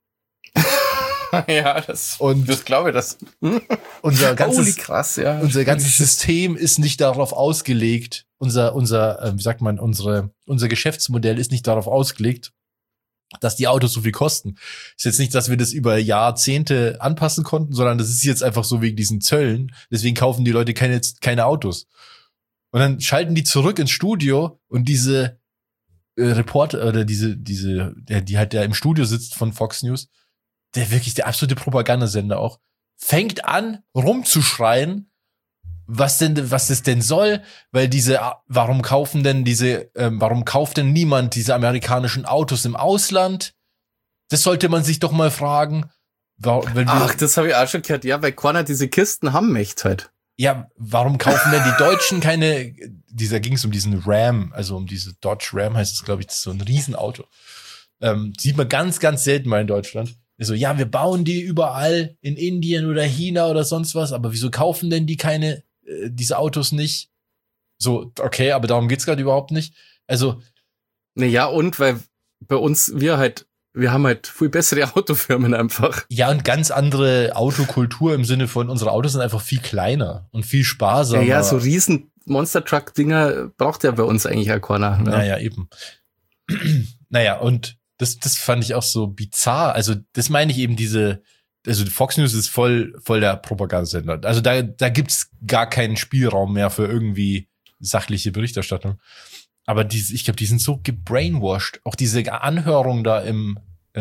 Ja, das glaube ich, das. Unser ganzes, krass, ja. Unser ganzes System ist nicht darauf ausgelegt. Unser Geschäftsmodell ist nicht darauf ausgelegt, dass die Autos so viel kosten. Ist jetzt nicht, dass wir das über Jahrzehnte anpassen konnten, sondern das ist jetzt einfach so wegen diesen Zöllen. Deswegen kaufen die Leute keine Autos. Und dann schalten die zurück ins Studio und diese Reporter oder die halt da im Studio sitzt von Fox News, der absolute Propagandasender auch, fängt an rumzuschreien, was das denn soll, weil warum kauft denn niemand diese amerikanischen Autos im Ausland? Das sollte man sich doch mal fragen. Das habe ich auch schon gehört. Ja, weil keiner diese Kisten haben möchte halt. Ja, warum kaufen denn die Deutschen keine, da ging es um diesen Ram, also um diese Dodge Ram heißt es, glaube ich, das ist so ein Riesenauto. Sieht man ganz, ganz selten mal in Deutschland. So, ja, wir bauen die überall in Indien oder China oder sonst was, aber wieso kaufen denn die diese Autos nicht? So, okay, aber darum geht's gerade überhaupt nicht. Also. Naja, und weil bei uns, wir haben halt viel bessere Autofirmen einfach. Ja, und ganz andere Autokultur im Sinne von, unsere Autos sind einfach viel kleiner und viel sparsamer. Ja, so riesen Monster-Truck-Dinger braucht ja bei uns eigentlich auch keiner. Ne? Naja, eben. Naja, und das fand ich auch so bizarr. Also, das meine ich eben also Fox News ist voll der Propagandasender. Also da gibt's gar keinen Spielraum mehr für irgendwie sachliche Berichterstattung. Aber ich glaube, die sind so gebrainwashed. Auch diese Anhörung da im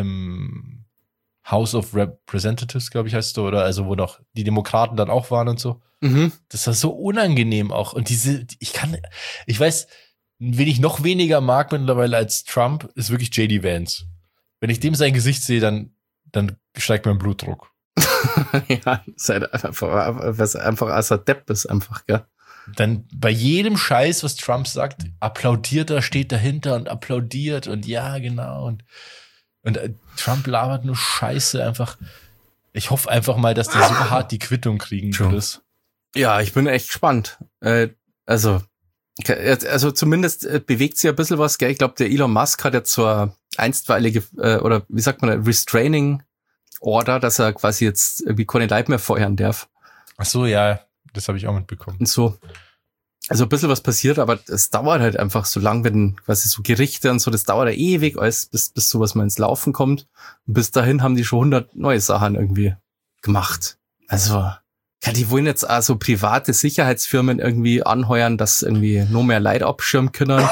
House of Representatives, glaube ich, heißt es, oder also wo noch die Demokraten dann auch waren und so. Mhm. Das war so unangenehm auch. Und ich weiß, wen ich noch weniger mag mittlerweile als Trump, ist wirklich J.D. Vance. Wenn ich dem sein Gesicht sehe, dann steigt mein Blutdruck. Ja, ist einfach als ein Depp ist einfach, gell? Dann bei jedem Scheiß, was Trump sagt, applaudiert er, steht dahinter und applaudiert und ja, genau. Und Trump labert nur Scheiße einfach. Ich hoffe einfach mal, dass der so hart die Quittung kriegen wird. Ja, ich bin echt gespannt. Also zumindest bewegt sich ein bisschen was, gell? Ich glaube, der Elon Musk hat jetzt so eine einstweilige, oder wie sagt man, Restraining Order, dass er quasi jetzt irgendwie keine Leute mehr feuern darf. Ach so, ja, das habe ich auch mitbekommen. Und so. Also ein bisschen was passiert, aber es dauert halt einfach so lang, wenn quasi so Gerichte und so, das dauert ja ewig, alles, bis sowas mal ins Laufen kommt. Und bis dahin haben die schon 100 neue Sachen irgendwie gemacht. Also, ja, die wollen jetzt auch so private Sicherheitsfirmen irgendwie anheuern, dass irgendwie noch mehr Leute abschirmen können.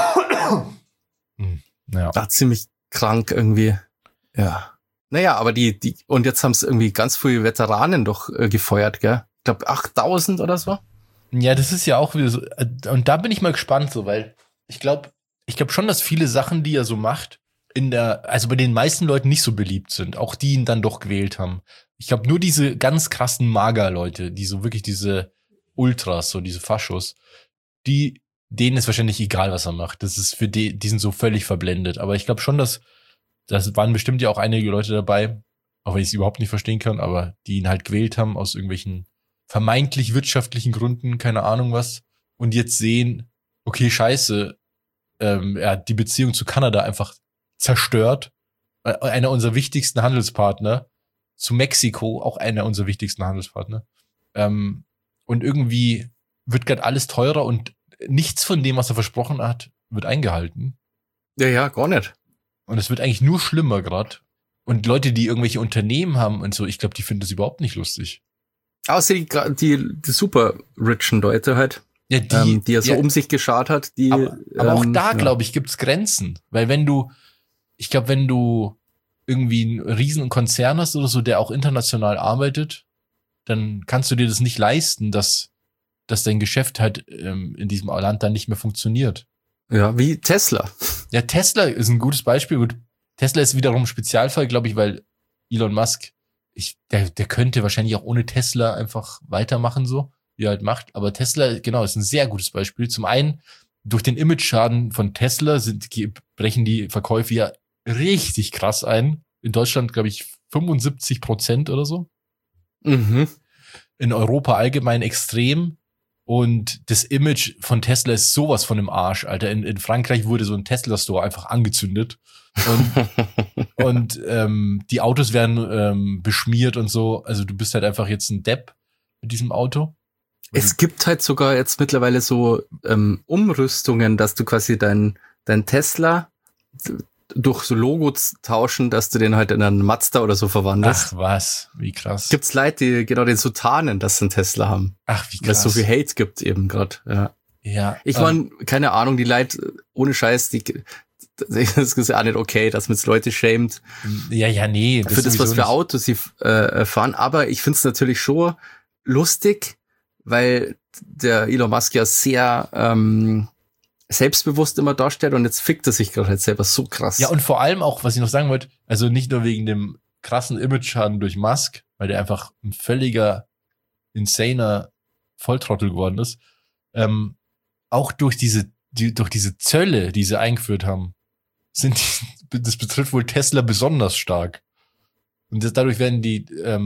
Ja. War ziemlich krank irgendwie. Ja. Naja, aber und jetzt haben es irgendwie ganz viele Veteranen doch gefeuert, gell? Ich glaube 8.000 oder so. Ja, das ist ja auch wieder so, und da bin ich mal gespannt, so, weil ich glaube schon, dass viele Sachen, die er so macht, also bei den meisten Leuten nicht so beliebt sind, auch die ihn dann doch gewählt haben. Ich glaube, nur diese ganz krassen Mager-Leute, die so wirklich diese Ultras, so diese Faschos, denen ist wahrscheinlich egal, was er macht. Das ist für die sind so völlig verblendet. Aber ich glaube schon, das waren bestimmt ja auch einige Leute dabei, auch wenn ich es überhaupt nicht verstehen kann, aber die ihn halt gewählt haben aus irgendwelchen vermeintlich wirtschaftlichen Gründen, keine Ahnung was, und jetzt sehen, okay, scheiße, er hat die Beziehung zu Kanada einfach zerstört. Einer unserer wichtigsten Handelspartner, zu Mexiko, auch einer unserer wichtigsten Handelspartner. Und irgendwie wird gerade alles teurer und nichts von dem, was er versprochen hat, wird eingehalten. Ja, gar nicht. Und es wird eigentlich nur schlimmer gerade. Und Leute, die irgendwelche Unternehmen haben und so, ich glaube, die finden das überhaupt nicht lustig. Außer die super richen Leute halt, ja, die er so um sich geschart hat. Aber auch da, glaube ich, gibt's Grenzen. Weil wenn du irgendwie einen riesen Konzern hast oder so, der auch international arbeitet, dann kannst du dir das nicht leisten, dass dein Geschäft halt in diesem Land dann nicht mehr funktioniert. Ja, wie Tesla. Ja, Tesla ist ein gutes Beispiel. Gut, Tesla ist wiederum ein Spezialfall, glaube ich, weil Elon Musk, der könnte wahrscheinlich auch ohne Tesla einfach weitermachen, so wie er halt macht. Aber Tesla, genau, ist ein sehr gutes Beispiel. Zum einen, durch den Image-Schaden von Tesla brechen die Verkäufe ja richtig krass ein. In Deutschland, glaube ich, 75% oder so. Mhm. In Europa allgemein extrem. Und das Image von Tesla ist sowas von im Arsch, Alter. In Frankreich wurde so ein Tesla-Store einfach angezündet. Und die Autos werden beschmiert und so. Also du bist halt einfach jetzt ein Depp mit diesem Auto. Es gibt halt sogar jetzt mittlerweile so Umrüstungen, dass du quasi dein Tesla durch so Logos tauschen, dass du den halt in einen Mazda oder so verwandelst. Ach was, wie krass. Gibt's Leute, die genau den so tarnen, dass sie einen Tesla haben. Ach, wie krass. Weil es so viel Hate gibt eben gerade. Ja. Ich meine, keine Ahnung, die Leute, ohne Scheiß, das ist ja auch nicht okay, dass man jetzt Leute schämt. Ja, nee. Für das, was für Autos sie fahren. Aber ich find's natürlich schon lustig, weil der Elon Musk ja sehr selbstbewusst immer darstellt und jetzt fickt er sich gerade halt selber so krass. Ja, und vor allem auch, was ich noch sagen wollte, also nicht nur wegen dem krassen Image-Schaden durch Musk, weil der einfach ein völliger, insaner Volltrottel geworden ist, auch durch diese Zölle, die sie eingeführt haben, das betrifft wohl Tesla besonders stark. Und dadurch werden die,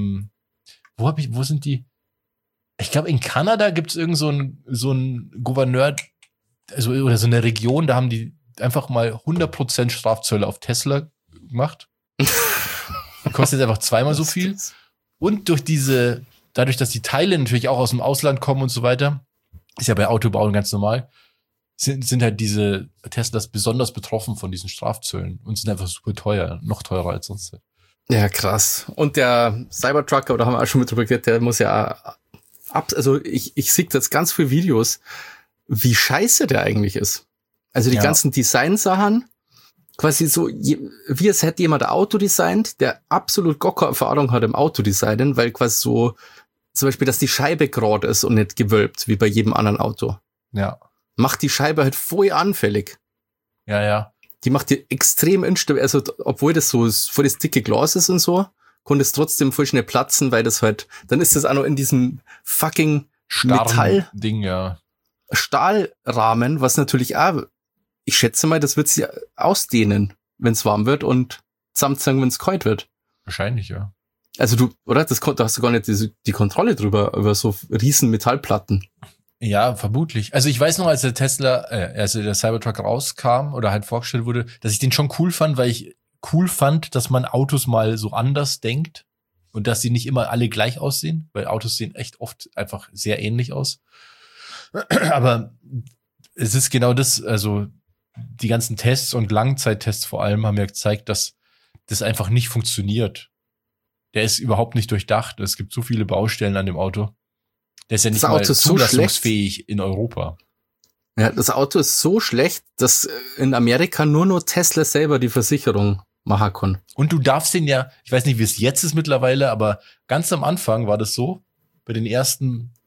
wo sind die? Ich glaube, in Kanada gibt es irgend so ein Gouverneur, also oder so eine Region, da haben die einfach mal 100% Strafzölle auf Tesla gemacht. Kostet einfach zweimal so viel. Und dadurch, dass die Teile natürlich auch aus dem Ausland kommen und so weiter, ist ja bei Autobauern ganz normal, sind halt diese Teslas besonders betroffen von diesen Strafzöllen und sind einfach super teuer, noch teurer als sonst. Ja, krass. Und der Cybertrucker, da haben wir auch schon mit drüber geredet, der muss ja also ich sehe jetzt ganz viele Videos, wie scheiße der eigentlich ist. Also die ganzen Design-Sachen, quasi so, wie es hätte jemand ein Auto designt, der absolut gar keine Erfahrung hat im Autodesignen, weil quasi so, zum Beispiel, dass die Scheibe gerade ist und nicht gewölbt, wie bei jedem anderen Auto. Ja. Macht die Scheibe halt voll anfällig. Ja. Die macht die extrem instabil, also obwohl das so voll das dicke Glas ist und so, konnte es trotzdem voll schnell platzen, weil das halt, dann ist das auch noch in diesem fucking Metall-Ding, ja. Stahlrahmen, was natürlich auch, ich schätze mal, das wird sich ausdehnen, wenn es warm wird und zusammenziehen, wenn es kalt wird. Wahrscheinlich, ja. Also da hast du gar nicht die Kontrolle drüber, über so riesen Metallplatten. Ja, vermutlich. Also ich weiß noch, als der Cybertruck rauskam oder halt vorgestellt wurde, dass ich den schon cool fand, weil ich cool fand, dass man Autos mal so anders denkt und dass sie nicht immer alle gleich aussehen, weil Autos sehen echt oft einfach sehr ähnlich aus. Aber es ist genau das, also die ganzen Tests und Langzeittests vor allem haben ja gezeigt, dass das einfach nicht funktioniert. Der ist überhaupt nicht durchdacht. Es gibt so viele Baustellen an dem Auto. Der ist ja nicht mal zulassungsfähig in Europa. Ja, das Auto ist so schlecht, dass in Amerika nur noch Tesla selber die Versicherung machen kann. Und du darfst den ja, ich weiß nicht, wie es jetzt ist mittlerweile, aber ganz am Anfang war das so, bei den ersten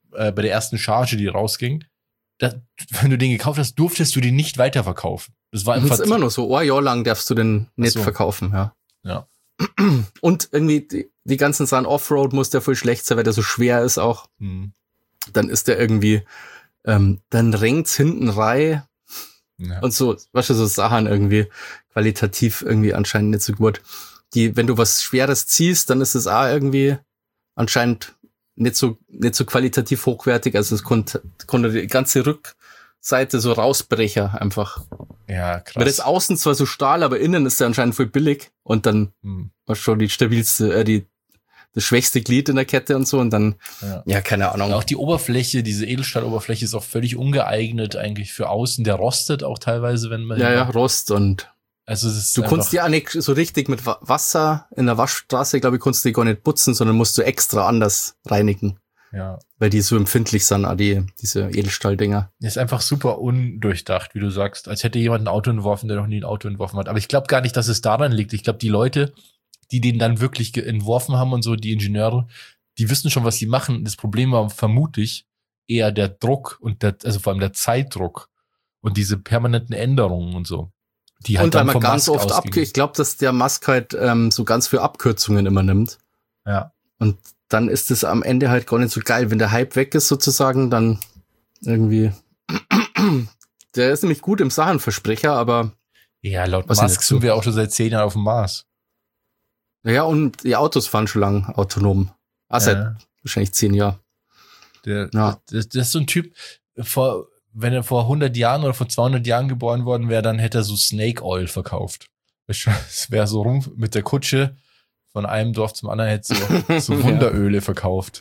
bei der ersten Charge, die rausging, wenn du den gekauft hast, durftest du den nicht weiterverkaufen. Das war einfach. Das ist immer noch so, ein Jahr lang darfst du den nicht verkaufen, ja. Ja. Und irgendwie die ganzen Sachen Offroad muss der voll schlecht sein, weil der so schwer ist auch. Dann ist der irgendwie, dann ringt's hinten rein und so, weißt du, so Sachen irgendwie qualitativ irgendwie anscheinend nicht so gut. Wenn du was Schweres ziehst, dann ist es auch irgendwie anscheinend nicht so qualitativ hochwertig, also es konnte die ganze Rückseite so rausbrecher einfach. Ja, krass. Weil das außen zwar so Stahl, aber innen ist der anscheinend voll billig und dann war schon die stabilste, das schwächste Glied in der Kette und so und dann, ja keine Ahnung. Auch die Oberfläche, diese Edelstahloberfläche ist auch völlig ungeeignet eigentlich für außen. Der rostet auch teilweise, wenn man... Ja, Rost und also es ist du konntest die auch nicht so richtig mit Wasser in der Waschstraße, glaube ich, konntest du die gar nicht putzen, sondern musst du extra anders reinigen. Ja. Weil die so empfindlich sind, diese Edelstahldinger. Ist einfach super undurchdacht, wie du sagst. Als hätte jemand ein Auto entworfen, der noch nie ein Auto entworfen hat. Aber ich glaube gar nicht, dass es daran liegt. Ich glaube, die Leute, die den dann wirklich entworfen haben und so, die Ingenieure, die wissen schon, was sie machen. Das Problem war vermutlich eher der Druck und also vor allem der Zeitdruck und diese permanenten Änderungen und so. Die halt und weil man ganz oft ich glaube, dass der Musk halt so ganz viele Abkürzungen immer nimmt. Ja. Und dann ist es am Ende halt gar nicht so geil. Wenn der Hype weg ist sozusagen, dann irgendwie der ist nämlich gut im Sachenversprecher, aber ja, laut Musk sind wir auch schon seit 10 Jahren auf dem Mars. Ja, und die Autos fahren schon lang autonom. Seit wahrscheinlich 10 Jahren. Das ist so ein Typ, wenn er vor 100 Jahren oder vor 200 Jahren geboren worden wäre, dann hätte er so Snake Oil verkauft. Es wäre so rum mit der Kutsche von einem Dorf zum anderen, hätte so Wunderöle verkauft.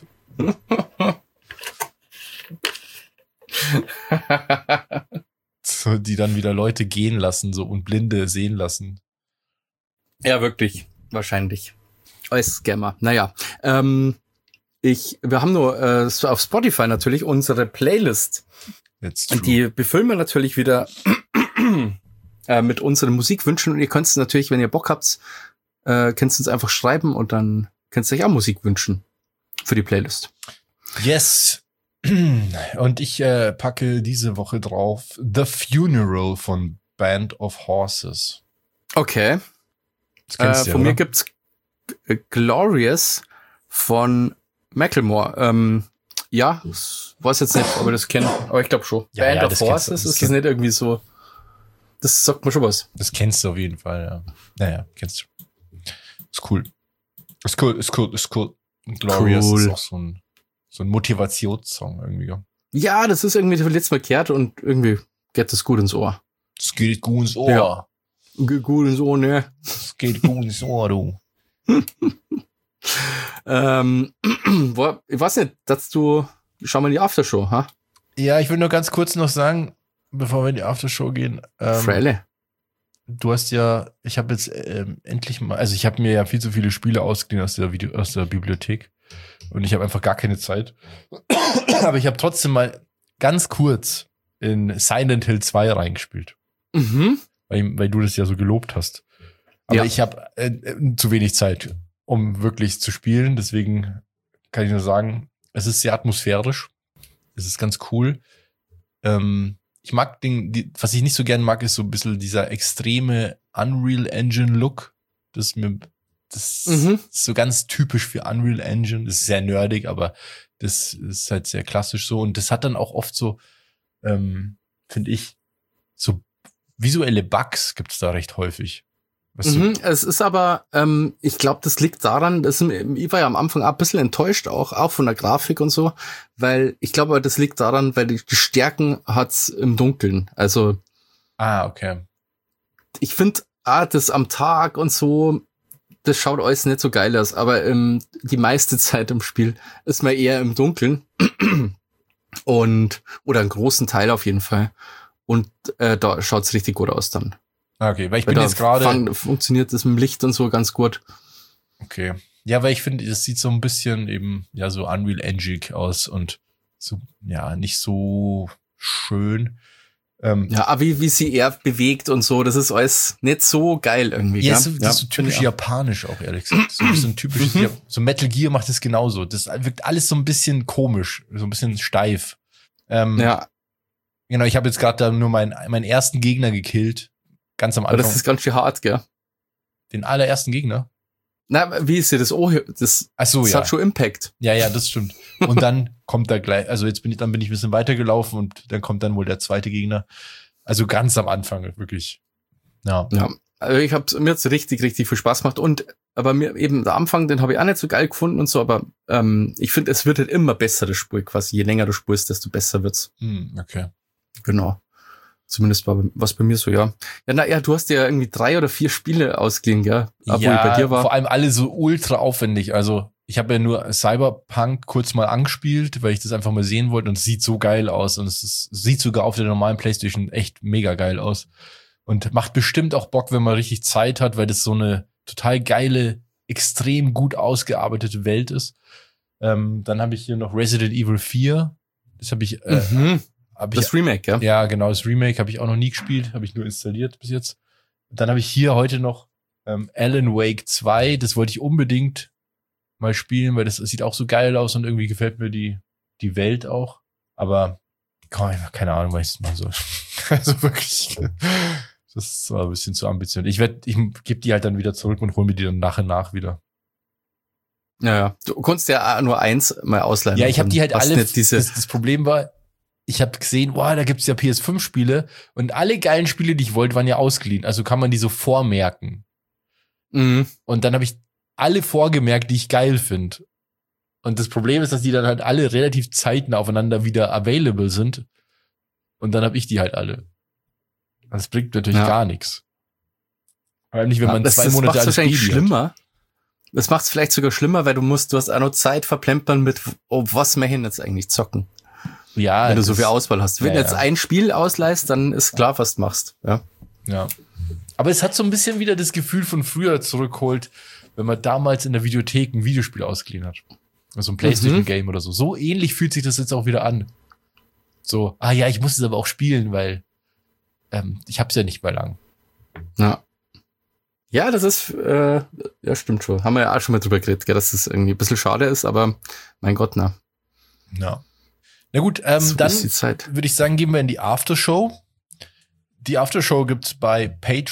So, die dann wieder Leute gehen lassen so und Blinde sehen lassen. Ja, wirklich. Wahrscheinlich. Als Scammer. Naja. Wir haben nur auf Spotify natürlich unsere Playlist. Und die befüllen wir natürlich wieder mit unseren Musikwünschen. Und ihr könnt es natürlich, wenn ihr Bock habt, könnt ihr uns einfach schreiben und dann könnt ihr euch auch Musik wünschen für die Playlist. Yes. Und ich packe diese Woche drauf The Funeral von Band of Horses. Okay. Von mir gibt's Glorious von Macklemore. Ja, weiß jetzt nicht, ob ich das kenne, aber ich glaube schon. Ja, Band of Horses, ist das nicht irgendwie so? Das sagt mir schon was. Das kennst du auf jeden Fall, ja. Naja, kennst du. Ist cool. Ist cool. Und Glorious ist auch so ein Motivationssong irgendwie. Ja, das ist irgendwie letztes Mal gehört und irgendwie geht das gut ins Ohr. Es geht gut ins Ohr. Ja. Gut ins Ohr, ne? Es geht gut ins Ohr, du. Ich weiß nicht, schau mal in die Aftershow, ha? Ja, ich will nur ganz kurz noch sagen, bevor wir in die Aftershow gehen. Freile. Du hast ja, ich habe jetzt endlich mal, also ich habe mir ja viel zu viele Spiele ausgeliehen aus der Bibliothek und ich habe einfach gar keine Zeit. Aber ich habe trotzdem mal ganz kurz in Silent Hill 2 reingespielt. Mhm. Weil du das ja so gelobt hast. Aber ich habe zu wenig Zeit, um wirklich zu spielen. Deswegen kann ich nur sagen, es ist sehr atmosphärisch. Es ist ganz cool. Ich mag was ich nicht so gern mag, ist so ein bisschen dieser extreme Unreal Engine Look. Das ist so ganz typisch für Unreal Engine. Das ist sehr nerdig, aber das ist halt sehr klassisch so. Und das hat dann auch oft so, finde ich, so visuelle Bugs gibt's da recht häufig. Es ist aber, ich glaube, das liegt daran, ich war ja am Anfang auch ein bisschen enttäuscht, auch von der Grafik und so, weil ich glaube, das liegt daran, weil die Stärken hat's im Dunkeln. Also okay. Ich finde, das am Tag und so, das schaut alles nicht so geil aus, aber die meiste Zeit im Spiel ist man eher im Dunkeln oder einen großen Teil auf jeden Fall. Und da schaut's richtig gut aus dann. Okay, weil ich bin jetzt gerade... Funktioniert das mit dem Licht und so ganz gut. Okay. Ja, weil ich finde, es sieht so ein bisschen eben, ja, so Unreal Engine aus und so, ja, nicht so schön. Aber wie sie eher bewegt und so, das ist alles nicht so geil irgendwie. Ja, das ist so typisch japanisch auch, ehrlich gesagt. So ein typisches, so Metal Gear macht es genauso. Das wirkt alles so ein bisschen komisch, so ein bisschen steif. Genau, ich habe jetzt gerade da nur meinen ersten Gegner gekillt. Ganz am Anfang. Aber das ist ganz schön hart, gell? Den allerersten Gegner? Na, wie ist dir das? Das hat schon Impact. Ja, das stimmt. Und dann kommt da gleich, also dann bin ich ein bisschen weitergelaufen und dann kommt dann wohl der zweite Gegner. Also ganz am Anfang, wirklich. Ja. Also mir hat's richtig, richtig viel Spaß gemacht aber mir eben der Anfang, den habe ich auch nicht so geil gefunden und so, aber ich finde, es wird halt immer besser, das Spiel quasi. Je länger du spielst, desto besser wird's. Okay. Genau. Zumindest war was bei mir so, ja. Ja, du hast ja irgendwie 3 oder 4 Spiele ausgeliehen, gell? Obwohl bei dir war. Vor allem alle so ultra aufwendig. Also ich habe ja nur Cyberpunk kurz mal angespielt, weil ich das einfach mal sehen wollte und es sieht so geil aus und sieht sogar auf der normalen PlayStation echt mega geil aus und macht bestimmt auch Bock, wenn man richtig Zeit hat, weil das so eine total geile, extrem gut ausgearbeitete Welt ist. Dann habe ich hier noch Resident Evil 4. Das habe ich das Remake, ja? Ja, genau, das Remake habe ich auch noch nie gespielt, habe ich nur installiert bis jetzt. Dann habe ich hier heute noch Alan Wake 2, das wollte ich unbedingt mal spielen, weil das sieht auch so geil aus und irgendwie gefällt mir die Welt auch. Aber keine Ahnung, was ich das machen soll. Also wirklich, das war ein bisschen zu ambitioniert. Ich gebe die halt dann wieder zurück und hole mir die dann nach und nach wieder. Ja, du konntest ja nur eins mal ausleihen. Ja, ich habe die halt alle, das Problem war, ich habe gesehen, da gibt's ja PS5-Spiele und alle geilen Spiele, die ich wollte, waren ja ausgeliehen. Also kann man die so vormerken. Und dann habe ich alle vorgemerkt, die ich geil finde. Und das Problem ist, dass die dann halt alle relativ zeitnah aufeinander wieder available sind. Und dann habe ich die halt alle. Das bringt natürlich gar nichts. Vor allem nicht, wenn man 2 Monate als Baby schlimmer. Das macht's vielleicht sogar schlimmer, weil du hast auch noch Zeit verplempern mit, was wir hin jetzt eigentlich zocken. Ja. Wenn du so viel Auswahl hast. Wenn du jetzt ein Spiel ausleihst, dann ist klar, was du machst. Ja. Aber es hat so ein bisschen wieder das Gefühl von früher zurückholt, wenn man damals in der Videothek ein Videospiel ausgeliehen hat. Also ein PlayStation-Game oder so. So ähnlich fühlt sich das jetzt auch wieder an. So, ich muss es aber auch spielen, weil ich hab's ja nicht mehr lang. Ja, das ist, stimmt schon. Haben wir ja auch schon mal drüber geredet, gell, dass das irgendwie ein bisschen schade ist, aber mein Gott, na. Ja. Na gut, dann würde ich sagen, gehen wir in die Aftershow. Die Aftershow gibt's bei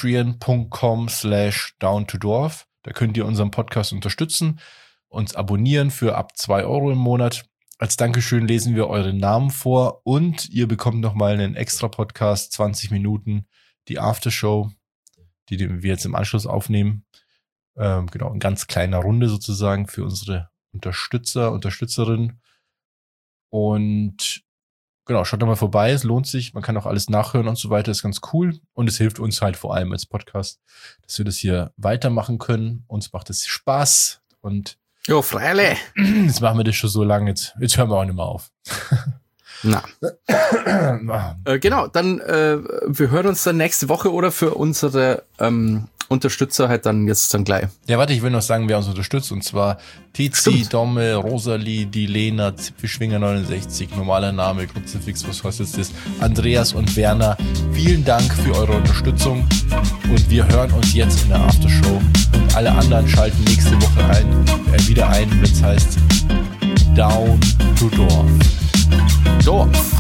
patreon.com/downtodorf. Da könnt ihr unseren Podcast unterstützen, uns abonnieren für ab 2 € im Monat. Als Dankeschön lesen wir eure Namen vor und ihr bekommt nochmal einen extra Podcast, 20 Minuten, die Aftershow, die wir jetzt im Anschluss aufnehmen. Genau, in ganz kleiner Runde sozusagen für unsere Unterstützerinnen. Und genau, schaut da mal vorbei, es lohnt sich, man kann auch alles nachhören und so weiter, ist ganz cool. Und es hilft uns halt vor allem als Podcast, dass wir das hier weitermachen können. Uns macht es Spaß und jo, freilich. Jetzt machen wir das schon so lange, jetzt hören wir auch nicht mehr auf. Genau, dann wir hören uns dann nächste Woche oder für unsere Unterstützer halt dann gleich. Ja, warte, ich will noch sagen, wer uns unterstützt, und zwar Tizi, Domme, Rosalie, die Lena, Zipfelschwinger 69, normaler Name, Kruzifix, was heißt jetzt das? Andreas und Werner, vielen Dank für eure Unterstützung und wir hören uns jetzt in der Aftershow und alle anderen schalten nächste Woche wieder ein, wenn es heißt Down to Dorf. Dorf.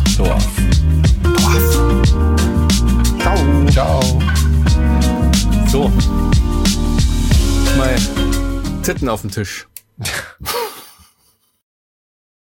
Ciao. So. Mal Titten auf den Tisch.